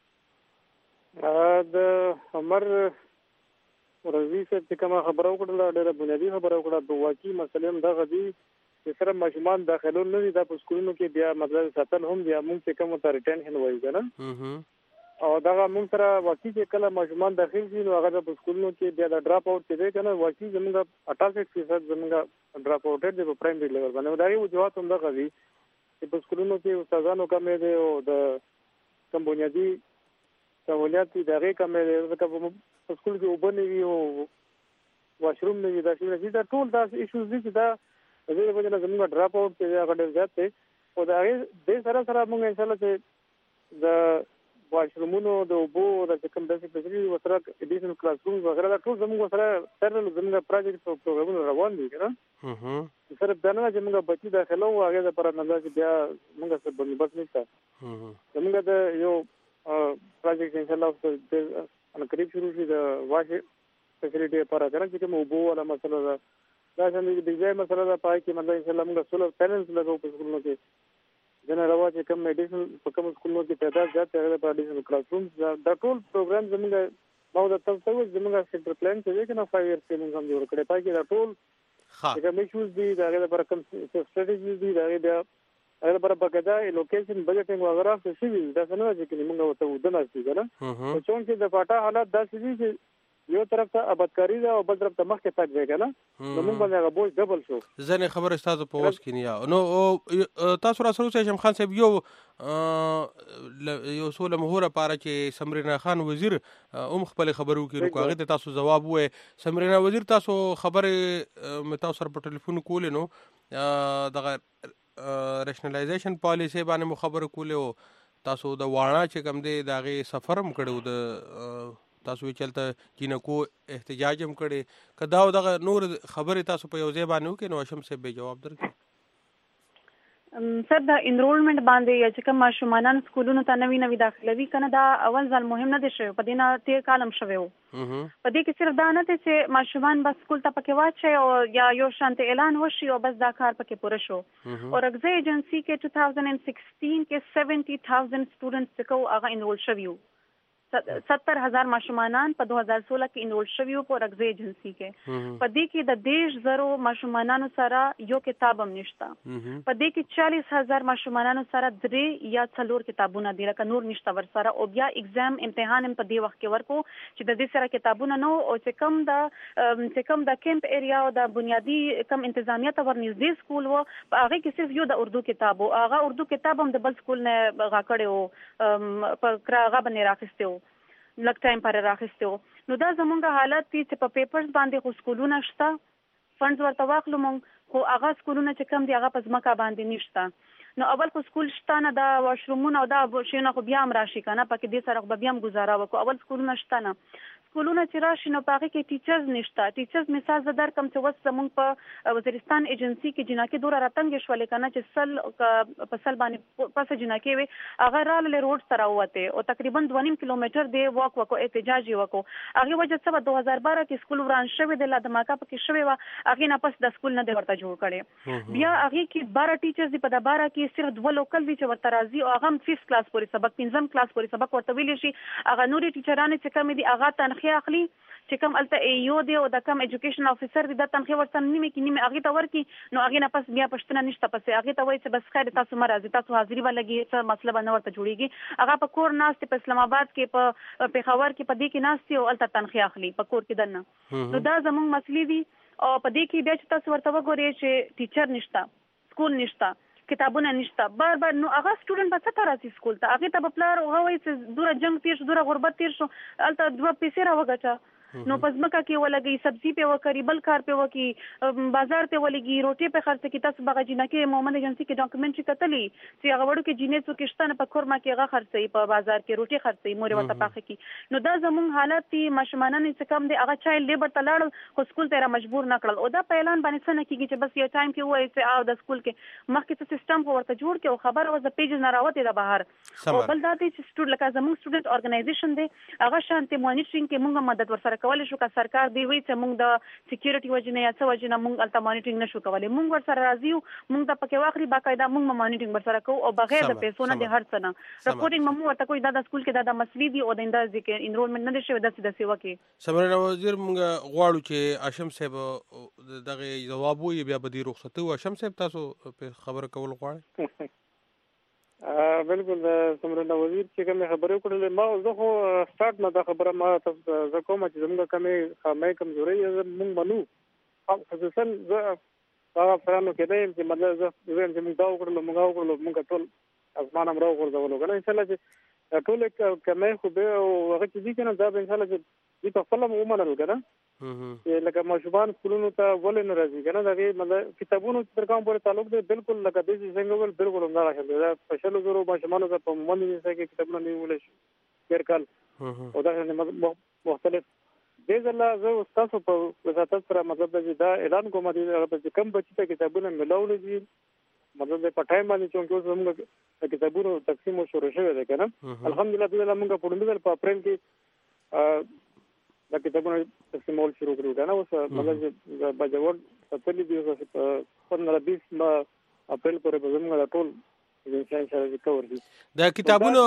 کنه. د عمر رضی صاحب چې کومه خبره وکړه ډېره بنیادی خبره وکړه، د واقعي مسلې هم دغه دي چې سره ماشومان داخلون نه دي دا په سکولونو کې بیا مطلب ساتل هم بیا موږ چې کوم ته ریټنشن وایو کنه، او دغه موږ سره واقعي چې کله ماشومان داخل شي نو هغه په سکولونو کې بیا د ډراپ اوټ چې دی کنه واقعي زموږ 68% زموږ ډراپ اوټ دی په پرایمري لیول باندې، دا یو جواب هم دغه دی چې په سکولونو کې استادانو کمې دي او د کوم بنیادی سہولیات دي دغه کمې دي، ځکه په سکول کې وبني وي او واشروم نه وي، دا ټول دا ایشوز دي چې دا د دې وجه نه زموږ ډراپ اوټ چې هغه ډېر زیات دی. او دا د سره موږ ان شاء الله چې د واشرومونو د اوبو د کوم داسې فیسیلیټي وسره اډیشنل کلاس روم وغیرہ دا ټول زموږ سره سره زموږ پروجیکټ او پروګرامونه روان دي کنه سره دا نه چې موږ بچي داخلو هغه د پر نه چې بیا موږ سره بندوبست نشته زموږ د یو پروجیکټ ان شاء الله د قریب شروع شي د واش فیسیلیټي لپاره کنه چې کوم اوبو ولا مسله دا څنګه د ډیزاین مسله دا پای کې مطلب ان شاء الله موږ سولر پینلز لګو په سکولونو کې جنا روا چې کوم میډیسن په کوم سکولونو کې تعداد زیات هغه په اډیشنل کلاس روم دا ټول پروګرام زموږ نو د تاسو زموږ سنټر پلان چې کنه 5 ایئر کې موږ هم جوړ کړی پای کې دا ټول دا میشوز دي دا لپاره کوم سټریټیجیز دي دا هغه لپاره بګدا لوکیشن بجټینګ وغیرہ څه شي دا څنګه چې موږ وته ودنه شي کنه چې څنګه د پټا حالات داسې دي چې یو طرف ته آبادکاری ده او بل طرف ته مخکې تاک دی کنه نو موږ باندې هغه بوج ډبل شو ځنه خبر استاد په اوس کې نه نو تاسو را سره شم خان صاحب یو سوله مهوره پاره چې سمرینا خان وزیر خپل خبرو کې نو هغه تاسو جواب وې سمرینا وزیر تاسو خبره متاو سره په ټلیفون کول نو دغه ریشنلایزیشن پالیسی باندې مخبر کول او تاسو د وانا چې کوم دی دغه سفرم کړو د تاسو چلته جنکو احتجاج هم کړي کدا او دغه نور خبره تاسو په یو ځای باندې وکړو نو شم سه به جواب درکړي سر د انرولمنت باندې یا چې کوم ماشومان سکولونو ته نوی داخلوي کنه دا اول ځل مهم نه دي شوی په دې نه تیر کالم شوی وو په دې کې صرف دا نه چې ماشومان بس سکول ته پکې واچي او یا یو شانت اعلان وشي او بس دا کار پکې پوره شو او رغزه ایجنسی کې 2016 کې 70,000 سټوډنټس کو هغه انرول شوی 70,000 ماشومان په 2016 کې انرول شوی په رغزه ایجنسی کې په دې کې د دیش زرو ماشومانانو سره یو کتاب هم نشته په دې کې 40,000 ماشومانانو سره 3 یا 4 کتابونه دي لکه نور نشته ور سره او بیا ایگزام امتحان هم په دې وخت کې ورکو چې د دې سره کتابونه نو او چې کم د کیمپ ایریا او د بنیادی کم انتظامیه ته ورنږدې سکول وو هغه کې صرف یو د اردو کتاب او هغه اردو کتاب هم د بل سکول نه غاکړو په کراغه باندې راخسته لک ټایم پر راخسته نو دا زمونږ حالت چې په پیپرز باندې خو سکولونه شته فندز ورته واخلو مونږ خو هغه سکولونه چې کم دي هغه په ځمکه باندې نشته نو اول خو سکول شته نه دا واشرومونه او دا شینه خو بیا هم راشي کنه پکې دې سره بیا هم گزاره وکړو اول سکولونه شته نه سکولونه چې راشي نو پکې کې ټیچرز نشته ټیچرز مثال زدر کم چې وس زمونږ په وزیرستان ایجنسی کې جنکه دوره راتنګ شولې کنه چې په سل باندې پس جنکه وي هغه رال روډ سره وته او تقریبا 2.5 کیلومتر دی واک وکړو احتجاج وکړو هغه وجه څه 2012 کې سکول وران شوی د لادماکا پکې شوی و هغه نه پس د سکول نه دی ورته جوړ کړي بیا هغه کې 12 ټیچرز دی په 12 کې صرف 2 لوکل دي چې ورته راځي او هغه 5th کلاس پورې سبق 5م کلاس پورې سبق ورته ویل شي هغه نوري ټیچرانو چې کوم دي هغه تنخیه اخلي چې کوم الته ایو دی او د کوم ایجوکیشن افیسر دی د تنخیه ورته نیمه کې نیمه هغه ته ورکی نو هغه نه پس بیا پښتنه نشته پس هغه ته وایي چې بس خیر تاسو مرزي تاسو حاضری ولګي څه مسله باندې ورته جوړیږي هغه په کور ناست په اسلام آباد کې په پیښور کې په دې کې ناست او الته تنخیه اخلي په کور کې دنه نو دا زموږ مسلې دي او په دې کې بیا چې تاسو ورته وګورئ چې ټیچر نشته سکول نشته کتابونه نشته بار نو هغه سټوډنټ به څه راځي سکول ته هغه ته په پلار هغه چې دوره جنگ تیر شو دوره غربت تیر شو الته دوه پیسې راوګټه نو پزماکه کې ولګي سبزی په وکړي بل کار په وکړي بازار ته ولګي روټي په خرڅ کې تاسو بغا جنہ کې محمد ایجنسی کې ډاکومنټري کتلی چې هغه وړو کې جینې څو کېشتنه په کورما کې هغه خرڅي په بازار کې روټي خرڅي مور وته پاخه کې نو دا زموږ حالت دي ماشومانان چې کم دي هغه چایلډ لیبر ته لاړ خو سکول ته را مجبور نه کړل او دا په اعلان باندې څه نه کیږي چې بس یو ټایم کې وایي چې او د سکول کې مخکې څه سیستم ورته جوړ کې او خبر او د پیج نه راوته د بهر او بل دا چې سټوډنټ لکه زموږ سټوډنټ اورګنایزیشن دی هغه شانتي مانیټرینګ کې موږ مدد ورسره کولای شو که سرکار دی وی چې موږ د سکیورټي وجنه یا څه وجنه موږ الته مانیټرینګ نشو کولای موږ ورسره راځي موږ د پکې واخري باقاعده موږ مانیټرینګ ورسره کوو او بغیر د پیسو نه د هر څه نه رپورټینګ موږ ورته کوی دا د سکول کې دا مسلې دي او د انداز کې انرولمنت نه شي د څه وکي سمرنا وزیر موږ غواړو چې اشم صاحب دغه جواب وي بیا به دی رخصت او اشم صاحب تاسو په خبره کول غواړئ بالکل سمرنا وزیر چې کوم خبرې کړلې ما زه خو سٹارټ نه دا خبره ما تاسو زه کوم چې زموږ کمې کمزوري موږ منو خصوصا زه هغه فرانو کې دی چې مطلب زه موږ دا وکړو موږ ټول اسمان هم راو ورغلو کنه ان شاء الله چې ټول کمې خو به او هغه چې دي کنه دا ان شاء الله چې دې په خپل ومنل کنه لکه ماشومان سکولونو ته ولې نه راځي کنه دا مطلب کتابونو تر کوم پورې تعلق دی بالکل لکه دې څنګه ول بالکل نه راځي دا په شلو زرو ماشومان ته په باندې چې کتابونه نیول شي ډېر کال او دا مختلف دې ځله زه تاسو په وساتت سره مطلب دا اعلان کوم چې کم بچی ته کتابونه ملاول دي مطلب په ټایم باندې چې موږ کتابونو تقسیم شروع شوی دی کنه الحمدلله دې موږ په لومړي ځل په اپریل کې دا کتابونه تقسیمول شروع کړو کنه اوس مطلب بجوړ خپل دي په 15-20 اپریل پورې به موږ ټول انشاء الله کور دي دا کتابونو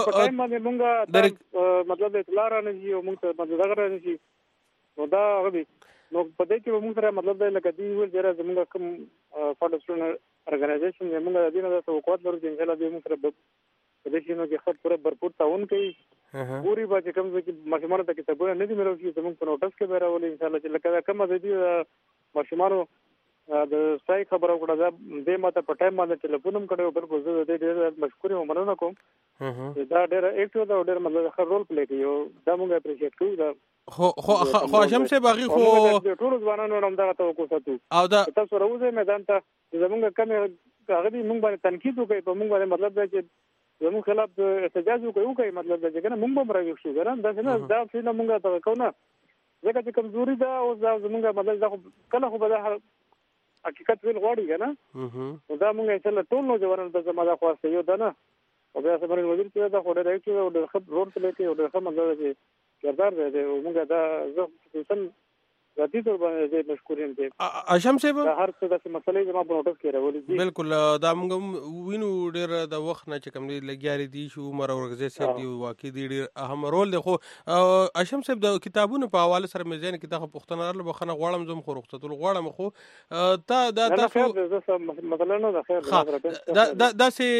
موږ مطلب اطلاع را نه شي او موږ مطلب دا را نه شي نو دا غوډي نو په دې کې موږ سره مطلب دا لکه دی ول چې زموږ کوم فاډر سټوډنټ ارګنایزیشن موږ د دې نه د توقعات لرو چې ان شاء الله دې موږ سره په دې شنو کې خپل پوره برپور تعاون کوي پوری باندې کوم چې ماشومان ته کتابونه نه دي ملوي چې موږ په نوټس کې به راولې ان شاء الله چې لکه کوم د دې ماشومان د صحیح خبرو کړه دا دې ماته په ټایم باندې ټلیفون هم کړو بالکل زه دې ډېر مشکور یم مننه کوم دا ډېر اکټیو دا ډېر مطلب ښه رول پلی کوي دا موږ اپریشیټ کوو دا خو شمسه باغی خو ټول ځوانانو هم دا توقع ساتو او دا تاسو راوځئ میدان ته زموږ کوم هغه دې موږ باندې تنقید وکړي په موږ باندې مطلب دا چې زموږ خلاف احتجاج وکړي مطلب دا چې کنه موږ هم راوښ شو کنه دا څنګه دا څنګه موږ ته کوو ځکه چې کمزوري دا او زموږ مطلب دا کله خو به حقیقت ویل غواړي کنه دا موږ چې ټول نو ځوانان د زماده خواسته یو دا نه او بیا سمرین وزیر چې دا خو ډېر راځي او د خپل روډ په لکه او د خپل مطلب چې کردار دی او موږ دا زه خصوصا ذاتی طور باندې مشکور یم چې اشم صاحب هر څه د مسلې زما په نوټس کې راولې بالکل دا موږ وینو ډېر د وخت نه چې کوم دی لګیاري دي شو عمر اورغزه صاحب دی واقعي دی ډېر اهم رول دی خو اشم صاحب د کتابونو په حواله سره مې ځین کې دا پښتنه لرله بخنه غواړم زم خو رخصتول غواړم خو دا تاسو مثلا نه دا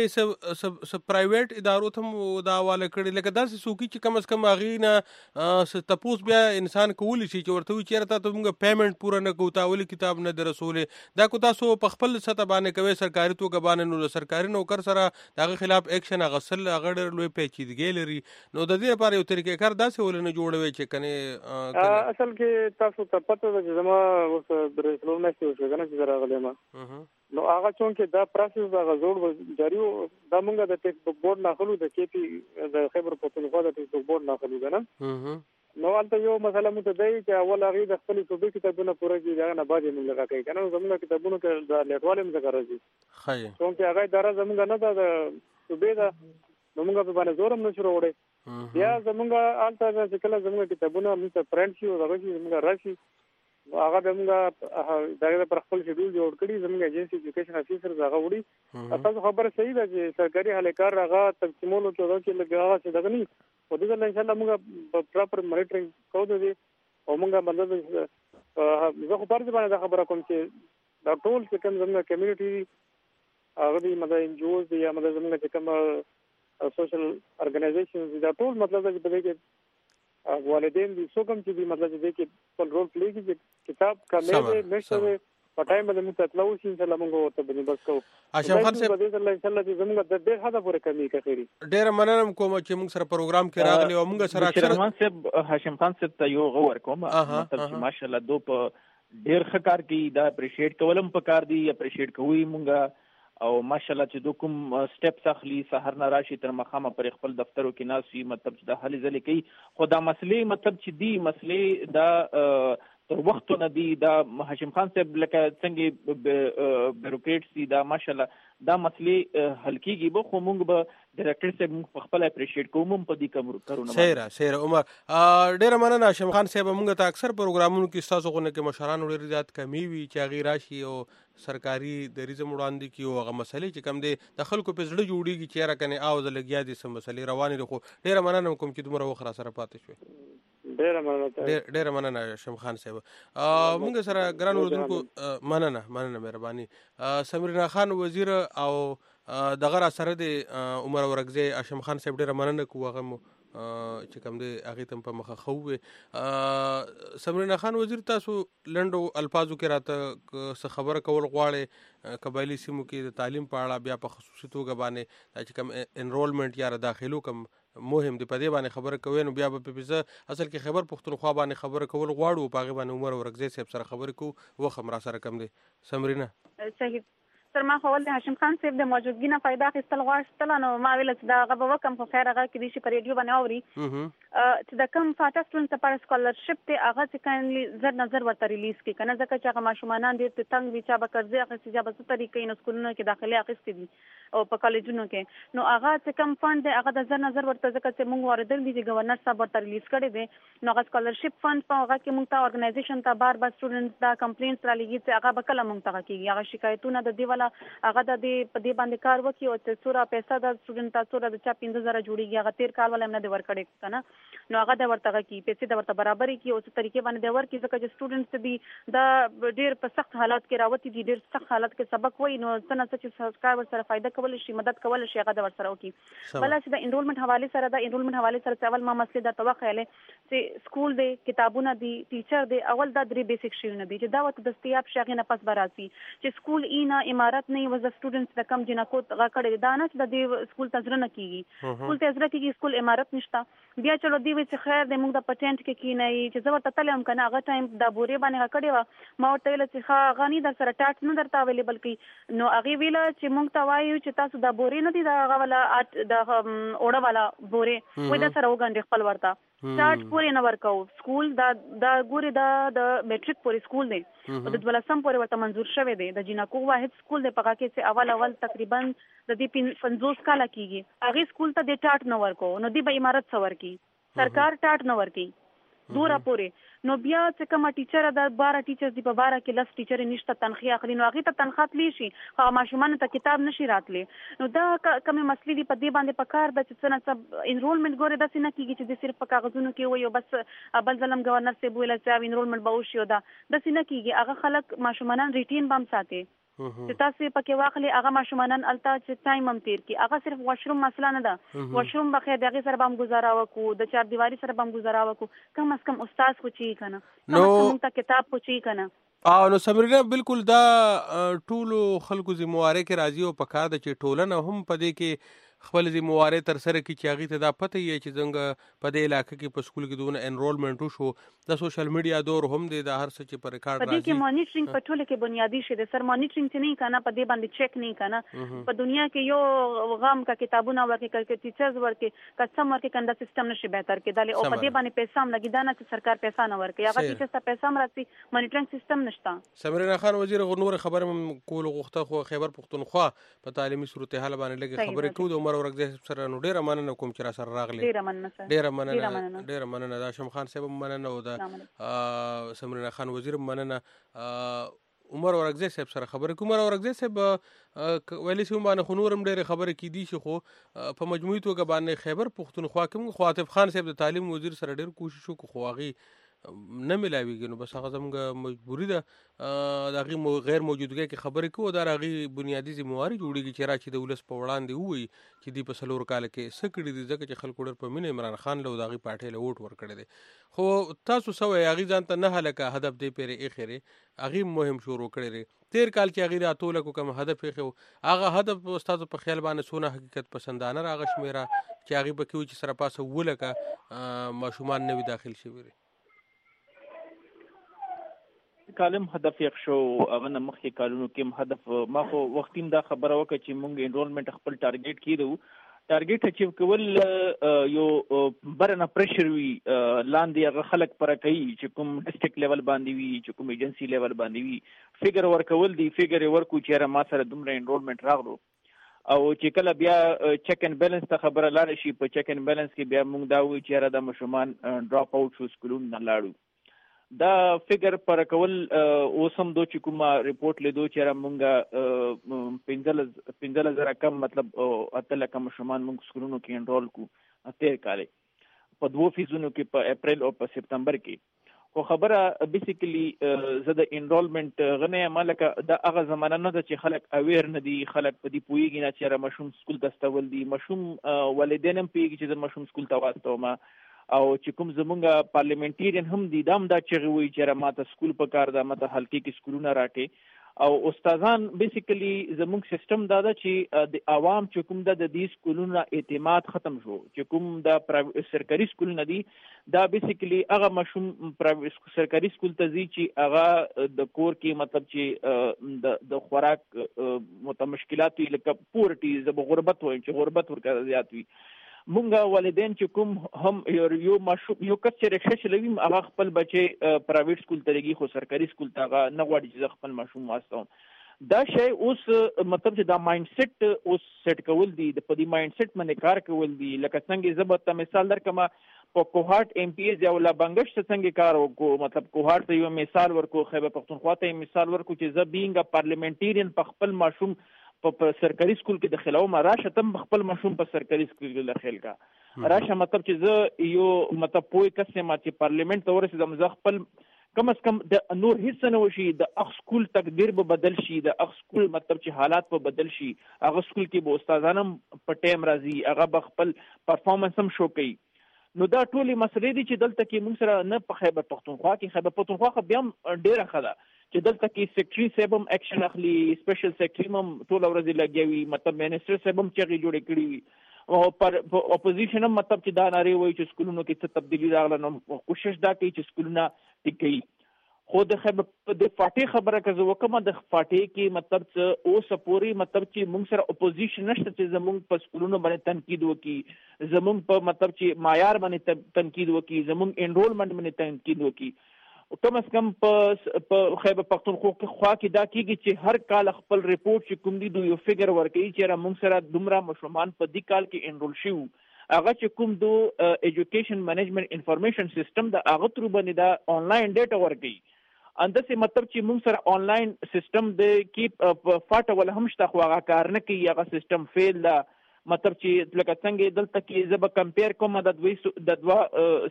سه پرایویټ ادارو ته دا حواله کړي لکه دا سوکي چې کم از کم اغې تپوس بیا انسان کولی شي چې ورته چیرته موږ پیمنٹ پورا نه کوو تاولی کتاب نه در رسولې دا کو تاسو په خپل سطح باندې کوي سرکاري توګه باندې نو سرکاري نوکر سره دغه خلاف اکشن غسل غړ لوی پیچیدګي لري نو د دې لپاره یو طریقې کار داسې ولنه جوړوي چې کنه اصل کې تاسو ته پته ده چې زما اوس برسلو نه شو کنه چې راغلی ما نو هغه چون کې دا پروسس دا غوړ جاری دا موږ د ټیک بورډ ناخلو د کېپی د خبر پښتونخوا د ټیک بورډ ناخلو کنه نو البته یو مسله مو ته دی چې اول هغه د خپل صوبې کتابونه پوره کړي دا نه باندې موږ راکړي کنه زموږ کتابونو کې د لیټوالې موږ راځي خای څنګه چې هغه اداره زموږ نه ده صوبې ده موږ په باندې زورم نه شروع وړي بیا زموږ البته چې کله زموږ کتابونه موږ پرنټ شي او هغه چې موږ راشي هغه موږ دغه پر خپل شیډول جوړ کړی زموږ ایجنسی ایجوکیشن افیسر هغه وړي تاسو خبره صحیح ده چې سرکاري هلکار هغه تقسیمولو ته کې لګاوه چې دغه نه او دغه ان شاء الله موږ پراپر مانیټرینګ کوو دي او موږ مطلب زه خو پرځ باندې خبره کوم چې دا ټول چې کوم زموږ کمیونټي هغه دي مطلب ان جی اوز دي یا مطلب زموږ چې کوم سوشل ارګنایزیشنز دي دا ټول مطلب چې په دې کې والدین دي څوک هم چې مطلب دې کې خپل رول پلی کوي کتاب کامل نشته پټای باندې موږ تطلو شي ان شاء الله موږ ورته باندې بس کوو اشم خان صاحب ان شاء الله چې زموږ د ډېر حدا پورې کمی کوي ډېر مننه کوم چې موږ سره پروګرام کې راغلی او موږ سره شرمان صاحب هاشم خان صاحب ته یو غوړ کوم مطلب چې ماشاءالله دو په ډېر ښه کار کوي دا اپریشیټ کولم په کار دی اپریشیټ کوي موږ او ماشاءالله چې دو کوم سټیپس اخلي سحر نه راشي تر مخامه پر خپل دفترو کې ناسي مطلب چې د حل ځلې کوي خو دا مسلې مطلب چې دی مسلې دا تر وخت نه دی دا هاشم خان صاحب لکه څنګه بیروکریټس دی دا ماشاءالله دا مسلې حل کیږي به خو موږ به ډایرکټر صاحب موږ خپل اپریشیټ کوو موږ په دې کارونه سیره عمر ډېر مننه هاشم خان صاحب موږ ته اکثر پروګرامونو کې تاسو غوښنه کې مشران ډېر زیات کمی وي چې هغه راشي او سرکاري دریزه وړاندې کی او هغه مسلې چې کم دي د خلکو په زړه جوړیږي چې را کنه او د لګیا دي سم مسلې روانې دي خو ډېر مننه کوم چې دومره وخت را سره پاتې شوي ډېر مننه هاشم خان صاحب موږ سره ګران اوردونکو مننه مهرباني سمرینا خان وزیر او دغه را سره د عمر اورغزه هاشم خان صاحب ډېر مننه کوغه چې کوم دی هغه تم په مخه خووي سمرینا خان وزیر تاسو لندو الفاظو کې راته خبره کول غواړي قبایلی سیمو کې د تعلیم په اړه بیا په خصوصي توګه باندې چې کوم انرولمنت یا داخلو کوم مهم دی. په دې باندې خبره کوي نو بیا به پیزه اصل کې خبر پښتونخوا باندې خبره کول غواړو په هغه باندې عمر ورکزی صاحب سره خبرې کوو وخت هم را سره کم دی. سمرینا صحیح سر ما خو ول هاشم خان صاحب د موجودګي نه فائدہ اخیستل غواړم نو ما ویل چې دا غو وکم خو خیر هغه کې دي چې په ریډیو باندې اوري چې د کم فاټا سټوډنټ لپاره سکالرشپ ته هغه چې کاینلی زر نظر ورته ریلیز کی کنه ځکه چې هغه ماشومان دي ته تنگ وی چا به قرضې اخیستي یا به څه طریقې نو سکولونو کې داخلي اخیستي دي او په کالجونو کې نو هغه چې کم فند دی هغه د زر نظر ورته ځکه چې موږ اوریدل دي چې گورنر صاحب ورته ریلیز کړی دی نو هغه سکالرشپ فند په هغه کې موږ ته ارګنایزیشن ته بار سټوډنټ دا کمپلینټس را لګي چې هغه بکله موږ ته کیږي هغه شکایتونه د دی ولا هغه د دې په دې باندې کار وکي او چې څوره پیسې د سټوډنټ تاسو را د چا 15000 جوړیږي هغه 13 کال ولې نه دی ورکړي کنه نو هغه د ورته کی پیسې د ورته برابرې کی او څه طریقې باندې د ورکی ځکه چې سټوډنټس دي دا ډیر په سخت حالات کې راوتی دي ډیر سخت حالات کې سبق وای نو څنګه چې سرکار ور سره فائدہ کول شي مدد کول شي هغه د ور سره وکي بل چې د انرولمنت حواله سره اول ما مسله د توخیله چې سکول دی کتابونه دي ټیچر دی اول دا درې بیسیک شی نه دي چې دا وت دستیاب شغه نه پس براسي چې سکول اینا امارت نه وز سټوډنټس د کم جنکو غکړې دا نه چې د دې سکول تجربه نه کیږي سکول تجربه کیږي سکول امارت نشتا بیا چلو دی چې خیر د موږ د پټنټ کې کی نه چې زه ورته تلم کنه هغه ټایم د بوري باندې غکړې و ما ورته ویل چې ښه غنی در سره ټاټ نه درته اویلیبل کی نو هغه ویل چې موږ ته وایو چې تاسو د بوري نه دي دا هغه ولا د اوړه والا بوري وای دا سره وګڼ خپل ورته سټارټ پورې نه ورکاو سکول دا ګوري د میټریک پورې سکول دی او د دولسم پورې ورته منزور شوی دی د جنکو واحد سکول دی په کې چې اول تقریبا د دې 50 کاله کیږي هغه سکول ته د ټاټ نه ورکو نو دی به امارت څور کی سرکار ټاټ نه ورکی دورا پورې نو بیا چې کومه ټیچر د 12 ټیچرز دی په 12 کې لس ټیچر نشته تنخواه اخلي نو هغه ته تنخواه تلی شي خو ماشومان ته کتاب نشي راتلی نو دا کومه مسلې دی په دې باندې پکار د چې څنګه انرولمنت ګوره د سینه کیږي چې د صرف په کاغذونو کې وي او بس ابل ظلم گورنر سے بوله چې انرولمنت به وشي دا د سینه کیږي هغه خلک ماشومان ریټین بم ساتي چې تاسو پکې واخلي هغه ماشومان التا چې ټایم هم تیر کی هغه صرف واشروم مسله نه ده واشروم بخیر دغه سره بم گزارا وکړو د چار دیواری سره بم گزارا وکړو کم از کم استاد خو چی کنه نو ته کتاب خو چی کنه نو سمرینا بالکل دا ټولو خلکو ذمہواری کې راځي او پکار د چې ټولنه هم پدې کې خپل ذمہواری تر سره کې چې هغه ته دا پته یي چې څنګه په دې علاقې کې په سکول کې دونه انرولمنت وشو د سوشل میډیا دور هم دی د هر څه چې پر ریکارډ راځي په دې کې مانیټرینګ په ټوله کې بنیادی شی د سر مانیټرینګ چې نه کنه په دې باندې چیک نه کنه په دنیا کې یو غام کا کتابونه ورکې کړي ټیچرز ورکې کسم ورکې کنده سیستم نشي بهتر کې دالې او په دې باندې پیسې هم لګی دا نه چې سرکار پیسې نه ورکې هغه ټیچرز ته پیسې هم راځي مانیټرینګ سیستم نشته سمرینا خان وزیر غنور خبر کول غوښته خو خیبر پختونخوا په تعلیمي صورتحال باندې لګي خبرې کوو د عمر ورکزی سره نو ډیره مننه کوم چې را سره راغلی ډیره مننه دا شم خان صاحب مننه او دا سمرینا خان وزیر مننه عمر ورکزی صاحب سره خبرې کوم عمر ورکزی صاحب ویلې سیمه باندې خو نورم ډیره خبرې کی دي شي خو په مجموعي توګه باندې خیبر پختونخوا کې خو عاطف خان صاحب د تعلیم وزیر سره ډیر کوشش وکړو خو هغه نه ملاویږي نو بس هغه زموږ مجبوری ده د هغې غیر موجودګۍ کې خبرې کوو دا هغې بنیادي ذمہواري جوړېږي چې را چې د ولس په وړاندې ووایي چې دوی په 4 کال کې څه کړي دي ځکه چې خلکو ډېر په مینه عمران خان له د هغې پارټۍ له ووټ ورکړی دی خو تاسو څه وایي هغې ځان ته 9 لکه هدف دی پیرې ایښی هغې مهم شروع کړی دی 13 کال کې هغې د 8 لکو کوم هدف ایښی هغه هدف ستاسو په خیال باندې څونه حقیقت پسندانه راغه شمېره چې هغې پکې وي چې سره پاسه 7 لکه ماشومان نوي داخل شوي دي کالم هدف یې شو هغه نه مخکې کالونو کې هدف ما خو وختیم دا خبره وکړه چې موږ انرولمنت خپل ټارګټ کړو ټارګټ اچیو کول یو برنه پریشر وی لاندې هغه خلک پر کوي چې کوم ډیسټریکټ لیول باندې وي چې کوم ایجنسی لیول باندې وي فیګر ورکول دی فیګر ورکو چې ما سره دومره انرولمنت راغلو او چې کله بیا چیک ان بیلنس ته خبره لاړ شي په چیک ان بیلنس کې بیا موږ دا وی چې را د مشومان ډراپ اوټ شو سکولون نه لاړو دا فیګر پر کول اوسم دو چې کومه ریپورت لیدو چې را مونږه 15000 کم مطلب اتل کم شومان مونږ سکولونو کې انرول کو 13 کاله په 2 فیزونو کې په اپریل او په سپتمبر کې خو خبره بیسیکلی زده انرولمنت غنه مالک دا هغه زمانه نه چې خلک اویر نه دي خلک په دې پویږي نه چې را مشوم سکول تستول دي مشوم والدین هم پیږي چې مشوم سکول ته واسطه ما او چې کوم زمونږ پارلیمنټیرین هم دي دام دا چې وی چې ماته سکول په کار دا ماته حلقې کې سکولونه راکې او استادان بیسیکلی زموږ سیستم دا ده چې د عوام چې کوم د دې سکولونو اعتماد ختم شو چې کوم د سرکاري سکولونه دي دا بیسیکلی هغه مشوم سرکاري سکول ته ځي چې هغه د کور کې مطلب چې د خوراک مشکلات لکه پورټي زب غربت وایي چې غربت ورکه زیات وي. مونږه والدین چې کوم هم یو مشوم یو کس چې رښه چلوي هغه خپل بچي پرایویټ سکول ته لګي خو سرکاري سکول ته هغه نه غواړي چې خپل مشوم واستوم. دا شی اوس مطلب چې دا مایند سیټ اوس سیټ کول دي د پدی مایند سیټ باندې کار کول دي. لکه څنګه زبرته مثال درکمه په کوهارت ایم پی ایس یا ولا بنگش څنګه کار وکړو مطلب کوهارت یو مثال ورکو خیبر پختونخوا ته مثال ورکو چې ز بینګ پارلیمنټریان په خپل مشوم په سرکاري سکول کې داخله او راشه تم خپل مشوم په سرکاري سکول کې داخل کا راشه مطلب چې زه یو مطلب پوي کسه ما چې پارلیمنت ته ورسېدم زه خپل کم از کم د نور هیڅ نه وشي د اخ سکول تقدیر به بدل شي د اخ سکول مطلب چې حالات به بدل شي هغه سکول کې به استادانم په ټیم راځي هغه به خپل پرفارمنس هم شو کوي. نو دا ټولې مسلې دي چې دلته کې موږ سره نه په خیبر پختونخوا کې خیبر پختونخوا خو بیا ډیره خده چې دلته کې سیکریټري صاحب هم اکشن اخلي سپیشل سیکریټري هم ټول ورځ لګیوي مطلب منسٹر صاحب هم چې جوړې کړی وي او پر اپوزیشن هم مطلب چې دا ناره وایي چې سکولونو کې څه تبدیلی راغله نو کوشش دا کوي چې سکولونه ټیکي. خو د فاتح خبره که زه وکم د فاتح کې مطلب څه اوس پورې مطلب چې موږ سره اپوزیشن نشته چې زموږ په سکولونو باندې تنقید وکړي زموږ په مطلب چې معیار باندې تنقید وکړي زموږ انرولمنٹ باندې تنقید وکړي. کم از کم په خیبر پختونخوا کې دا کېږي چې هر کال خپل ریپورت چې کوم دي دوی یو فګر ورکوي چې موږ سره دومره مشرومان په دې کال کې انرول شوي هغه چې کوم دو ایجوکیشن مینجمنٹ انفارمیشن سیستم د هغه تر باندې دا آنلاین ډیټا ورکوي اندسه مطلب چې موږ سره آنلاین سیستم د کې فاټ ول هم شته خو هغه کار نه کوي هغه سیستم فیل دا مطلب چې لکه څنګه دلته کې زب کمپیر کوم د دوا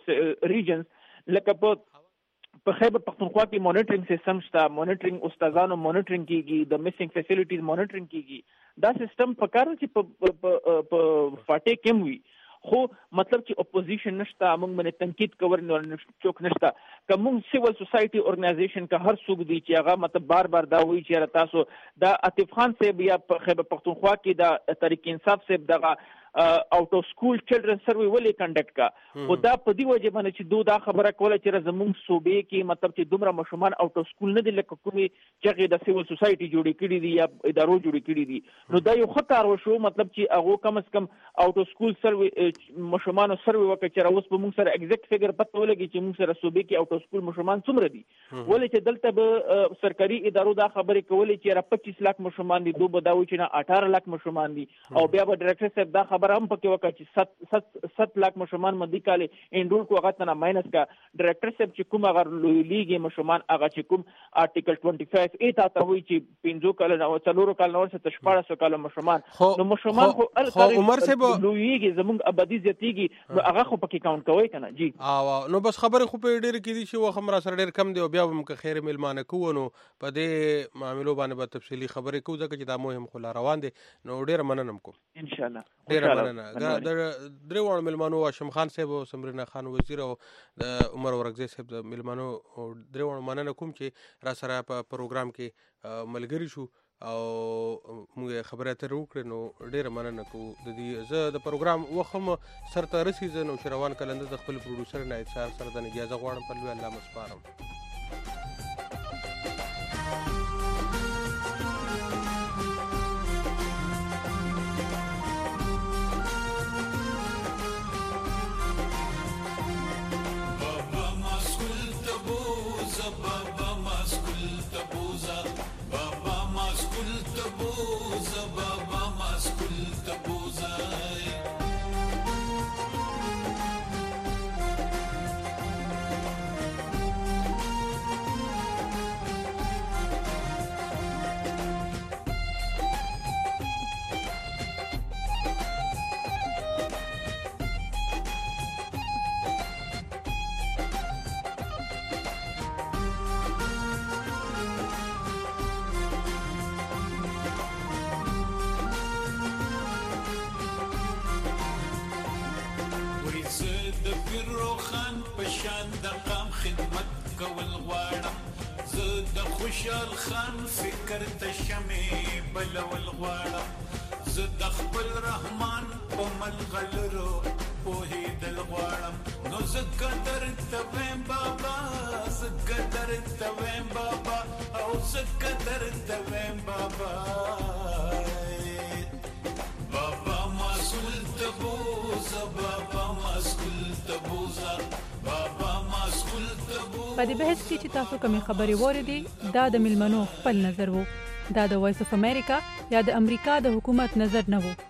ریجنز لکه په خیبر پختونخوا کې مانیټرینګ سیستم شته مانیټرینګ استادانو مانیټرینګ کیږي د میسینګ فیسیلیټیز مانیټرینګ کیږي دا سیستم په کار چې په فاټه کې وي خو مطلب چې اپوزیشن نشته موږ باندې تنقید کول نه چوک نشته کوم سیول سوسایټي ارګنایزیشن کا هر څوک دی چې هغه مطلب بار دا وایي چې تاسو دا عاطف خان صاحب یا په خیبر پختونخوا کې دا طریق انصاف صاحب دغه اوټ اف سکول چلډرن سروي ولې کنډکټ کا او دا په دی وجه باندې چې دا خبره کوله چې زموږ صوبې کې مطلب چې دومره مشومان اوټ اف سکول نه دي لکه کومي چې د سیول سوسایټي جوړې کړې دي یا ادارو جوړې کړې دي نو دا یو خطر وشو مطلب چې هغه کم از کم اوټ اف سکول سروي مشومان سروي وکړي چې اوس په موږ سره ایگزیکټ فګر پته ولګي چې موږ سره صوبې کې اوټ اف سکول مشومان څومره دي ولې چې دلته به سرکاري ادارو دا خبرې کولې چې 25 لک مشومان دي دوه بداوي چې 18 لک مشومان دي او بیا به ډایرکټر صاحب دا خبره هم پکې وکړي چې 7 لک مشومان مدي کال انډور کو هغه تنه ماینس کا ډایرکټر صاحب چې کوم هغه لیګي مشومان هغه چې کوم آرټیکل 25 ای تا ته وایي چې 5 کال او 4 کال نور څه تشپاړه کال مشومان نو مشومان خو عمر صاحب لویږي زموږ ابدي زیاتیږي نو هغه خو پکې کاونټ کوي کنه جی نو بس خبره خو په ډیر کې دي چې وخت را سره ډیر کم دی او بیا هم که خیر ملمانه کوو نو په دې معاملو باندې به تفصیلی خبرې کوو ځکه چې دا مهم خو روان دي نو ډیر مننم کوم ان شاء الله ډیر مننه درې وړ ملمانو هاشم خان صاحب او سمرینا خان وزیر او عمر ورغزی صاحب د ملمانو درې وړ مننه کوم چې را سره په پروګرام کې ملګری شو او موږ خبره اترې وکړې نو ډیره مننه کوو د دې زه د پروګرام وخم سرته رسیږي نو شروان کلنده د خپل پروډوسر نایب صاحب سره د اجازه غواړم په لوی الله مسپارم خدمت کول غواړم زه د خوشحال خان فکر ته شمې بلول غواړم زه د خپل رحمان په ملغلرو پوهېدل غواړم نو زه قدر ته ویم بابا زه قدر ته ویم بابا او زه قدر ته ویم بابا بابا مسئول ته بوزه بابا مسئول ته بوزه بابا مسئول ته بوزه. په دې بحث کې چې تاسو کومې خبرې واورېدې دا د ملمنو خپل نظر وو. دا د وایس اف امریکا یا د امریکا د حکومت نظر نه وو.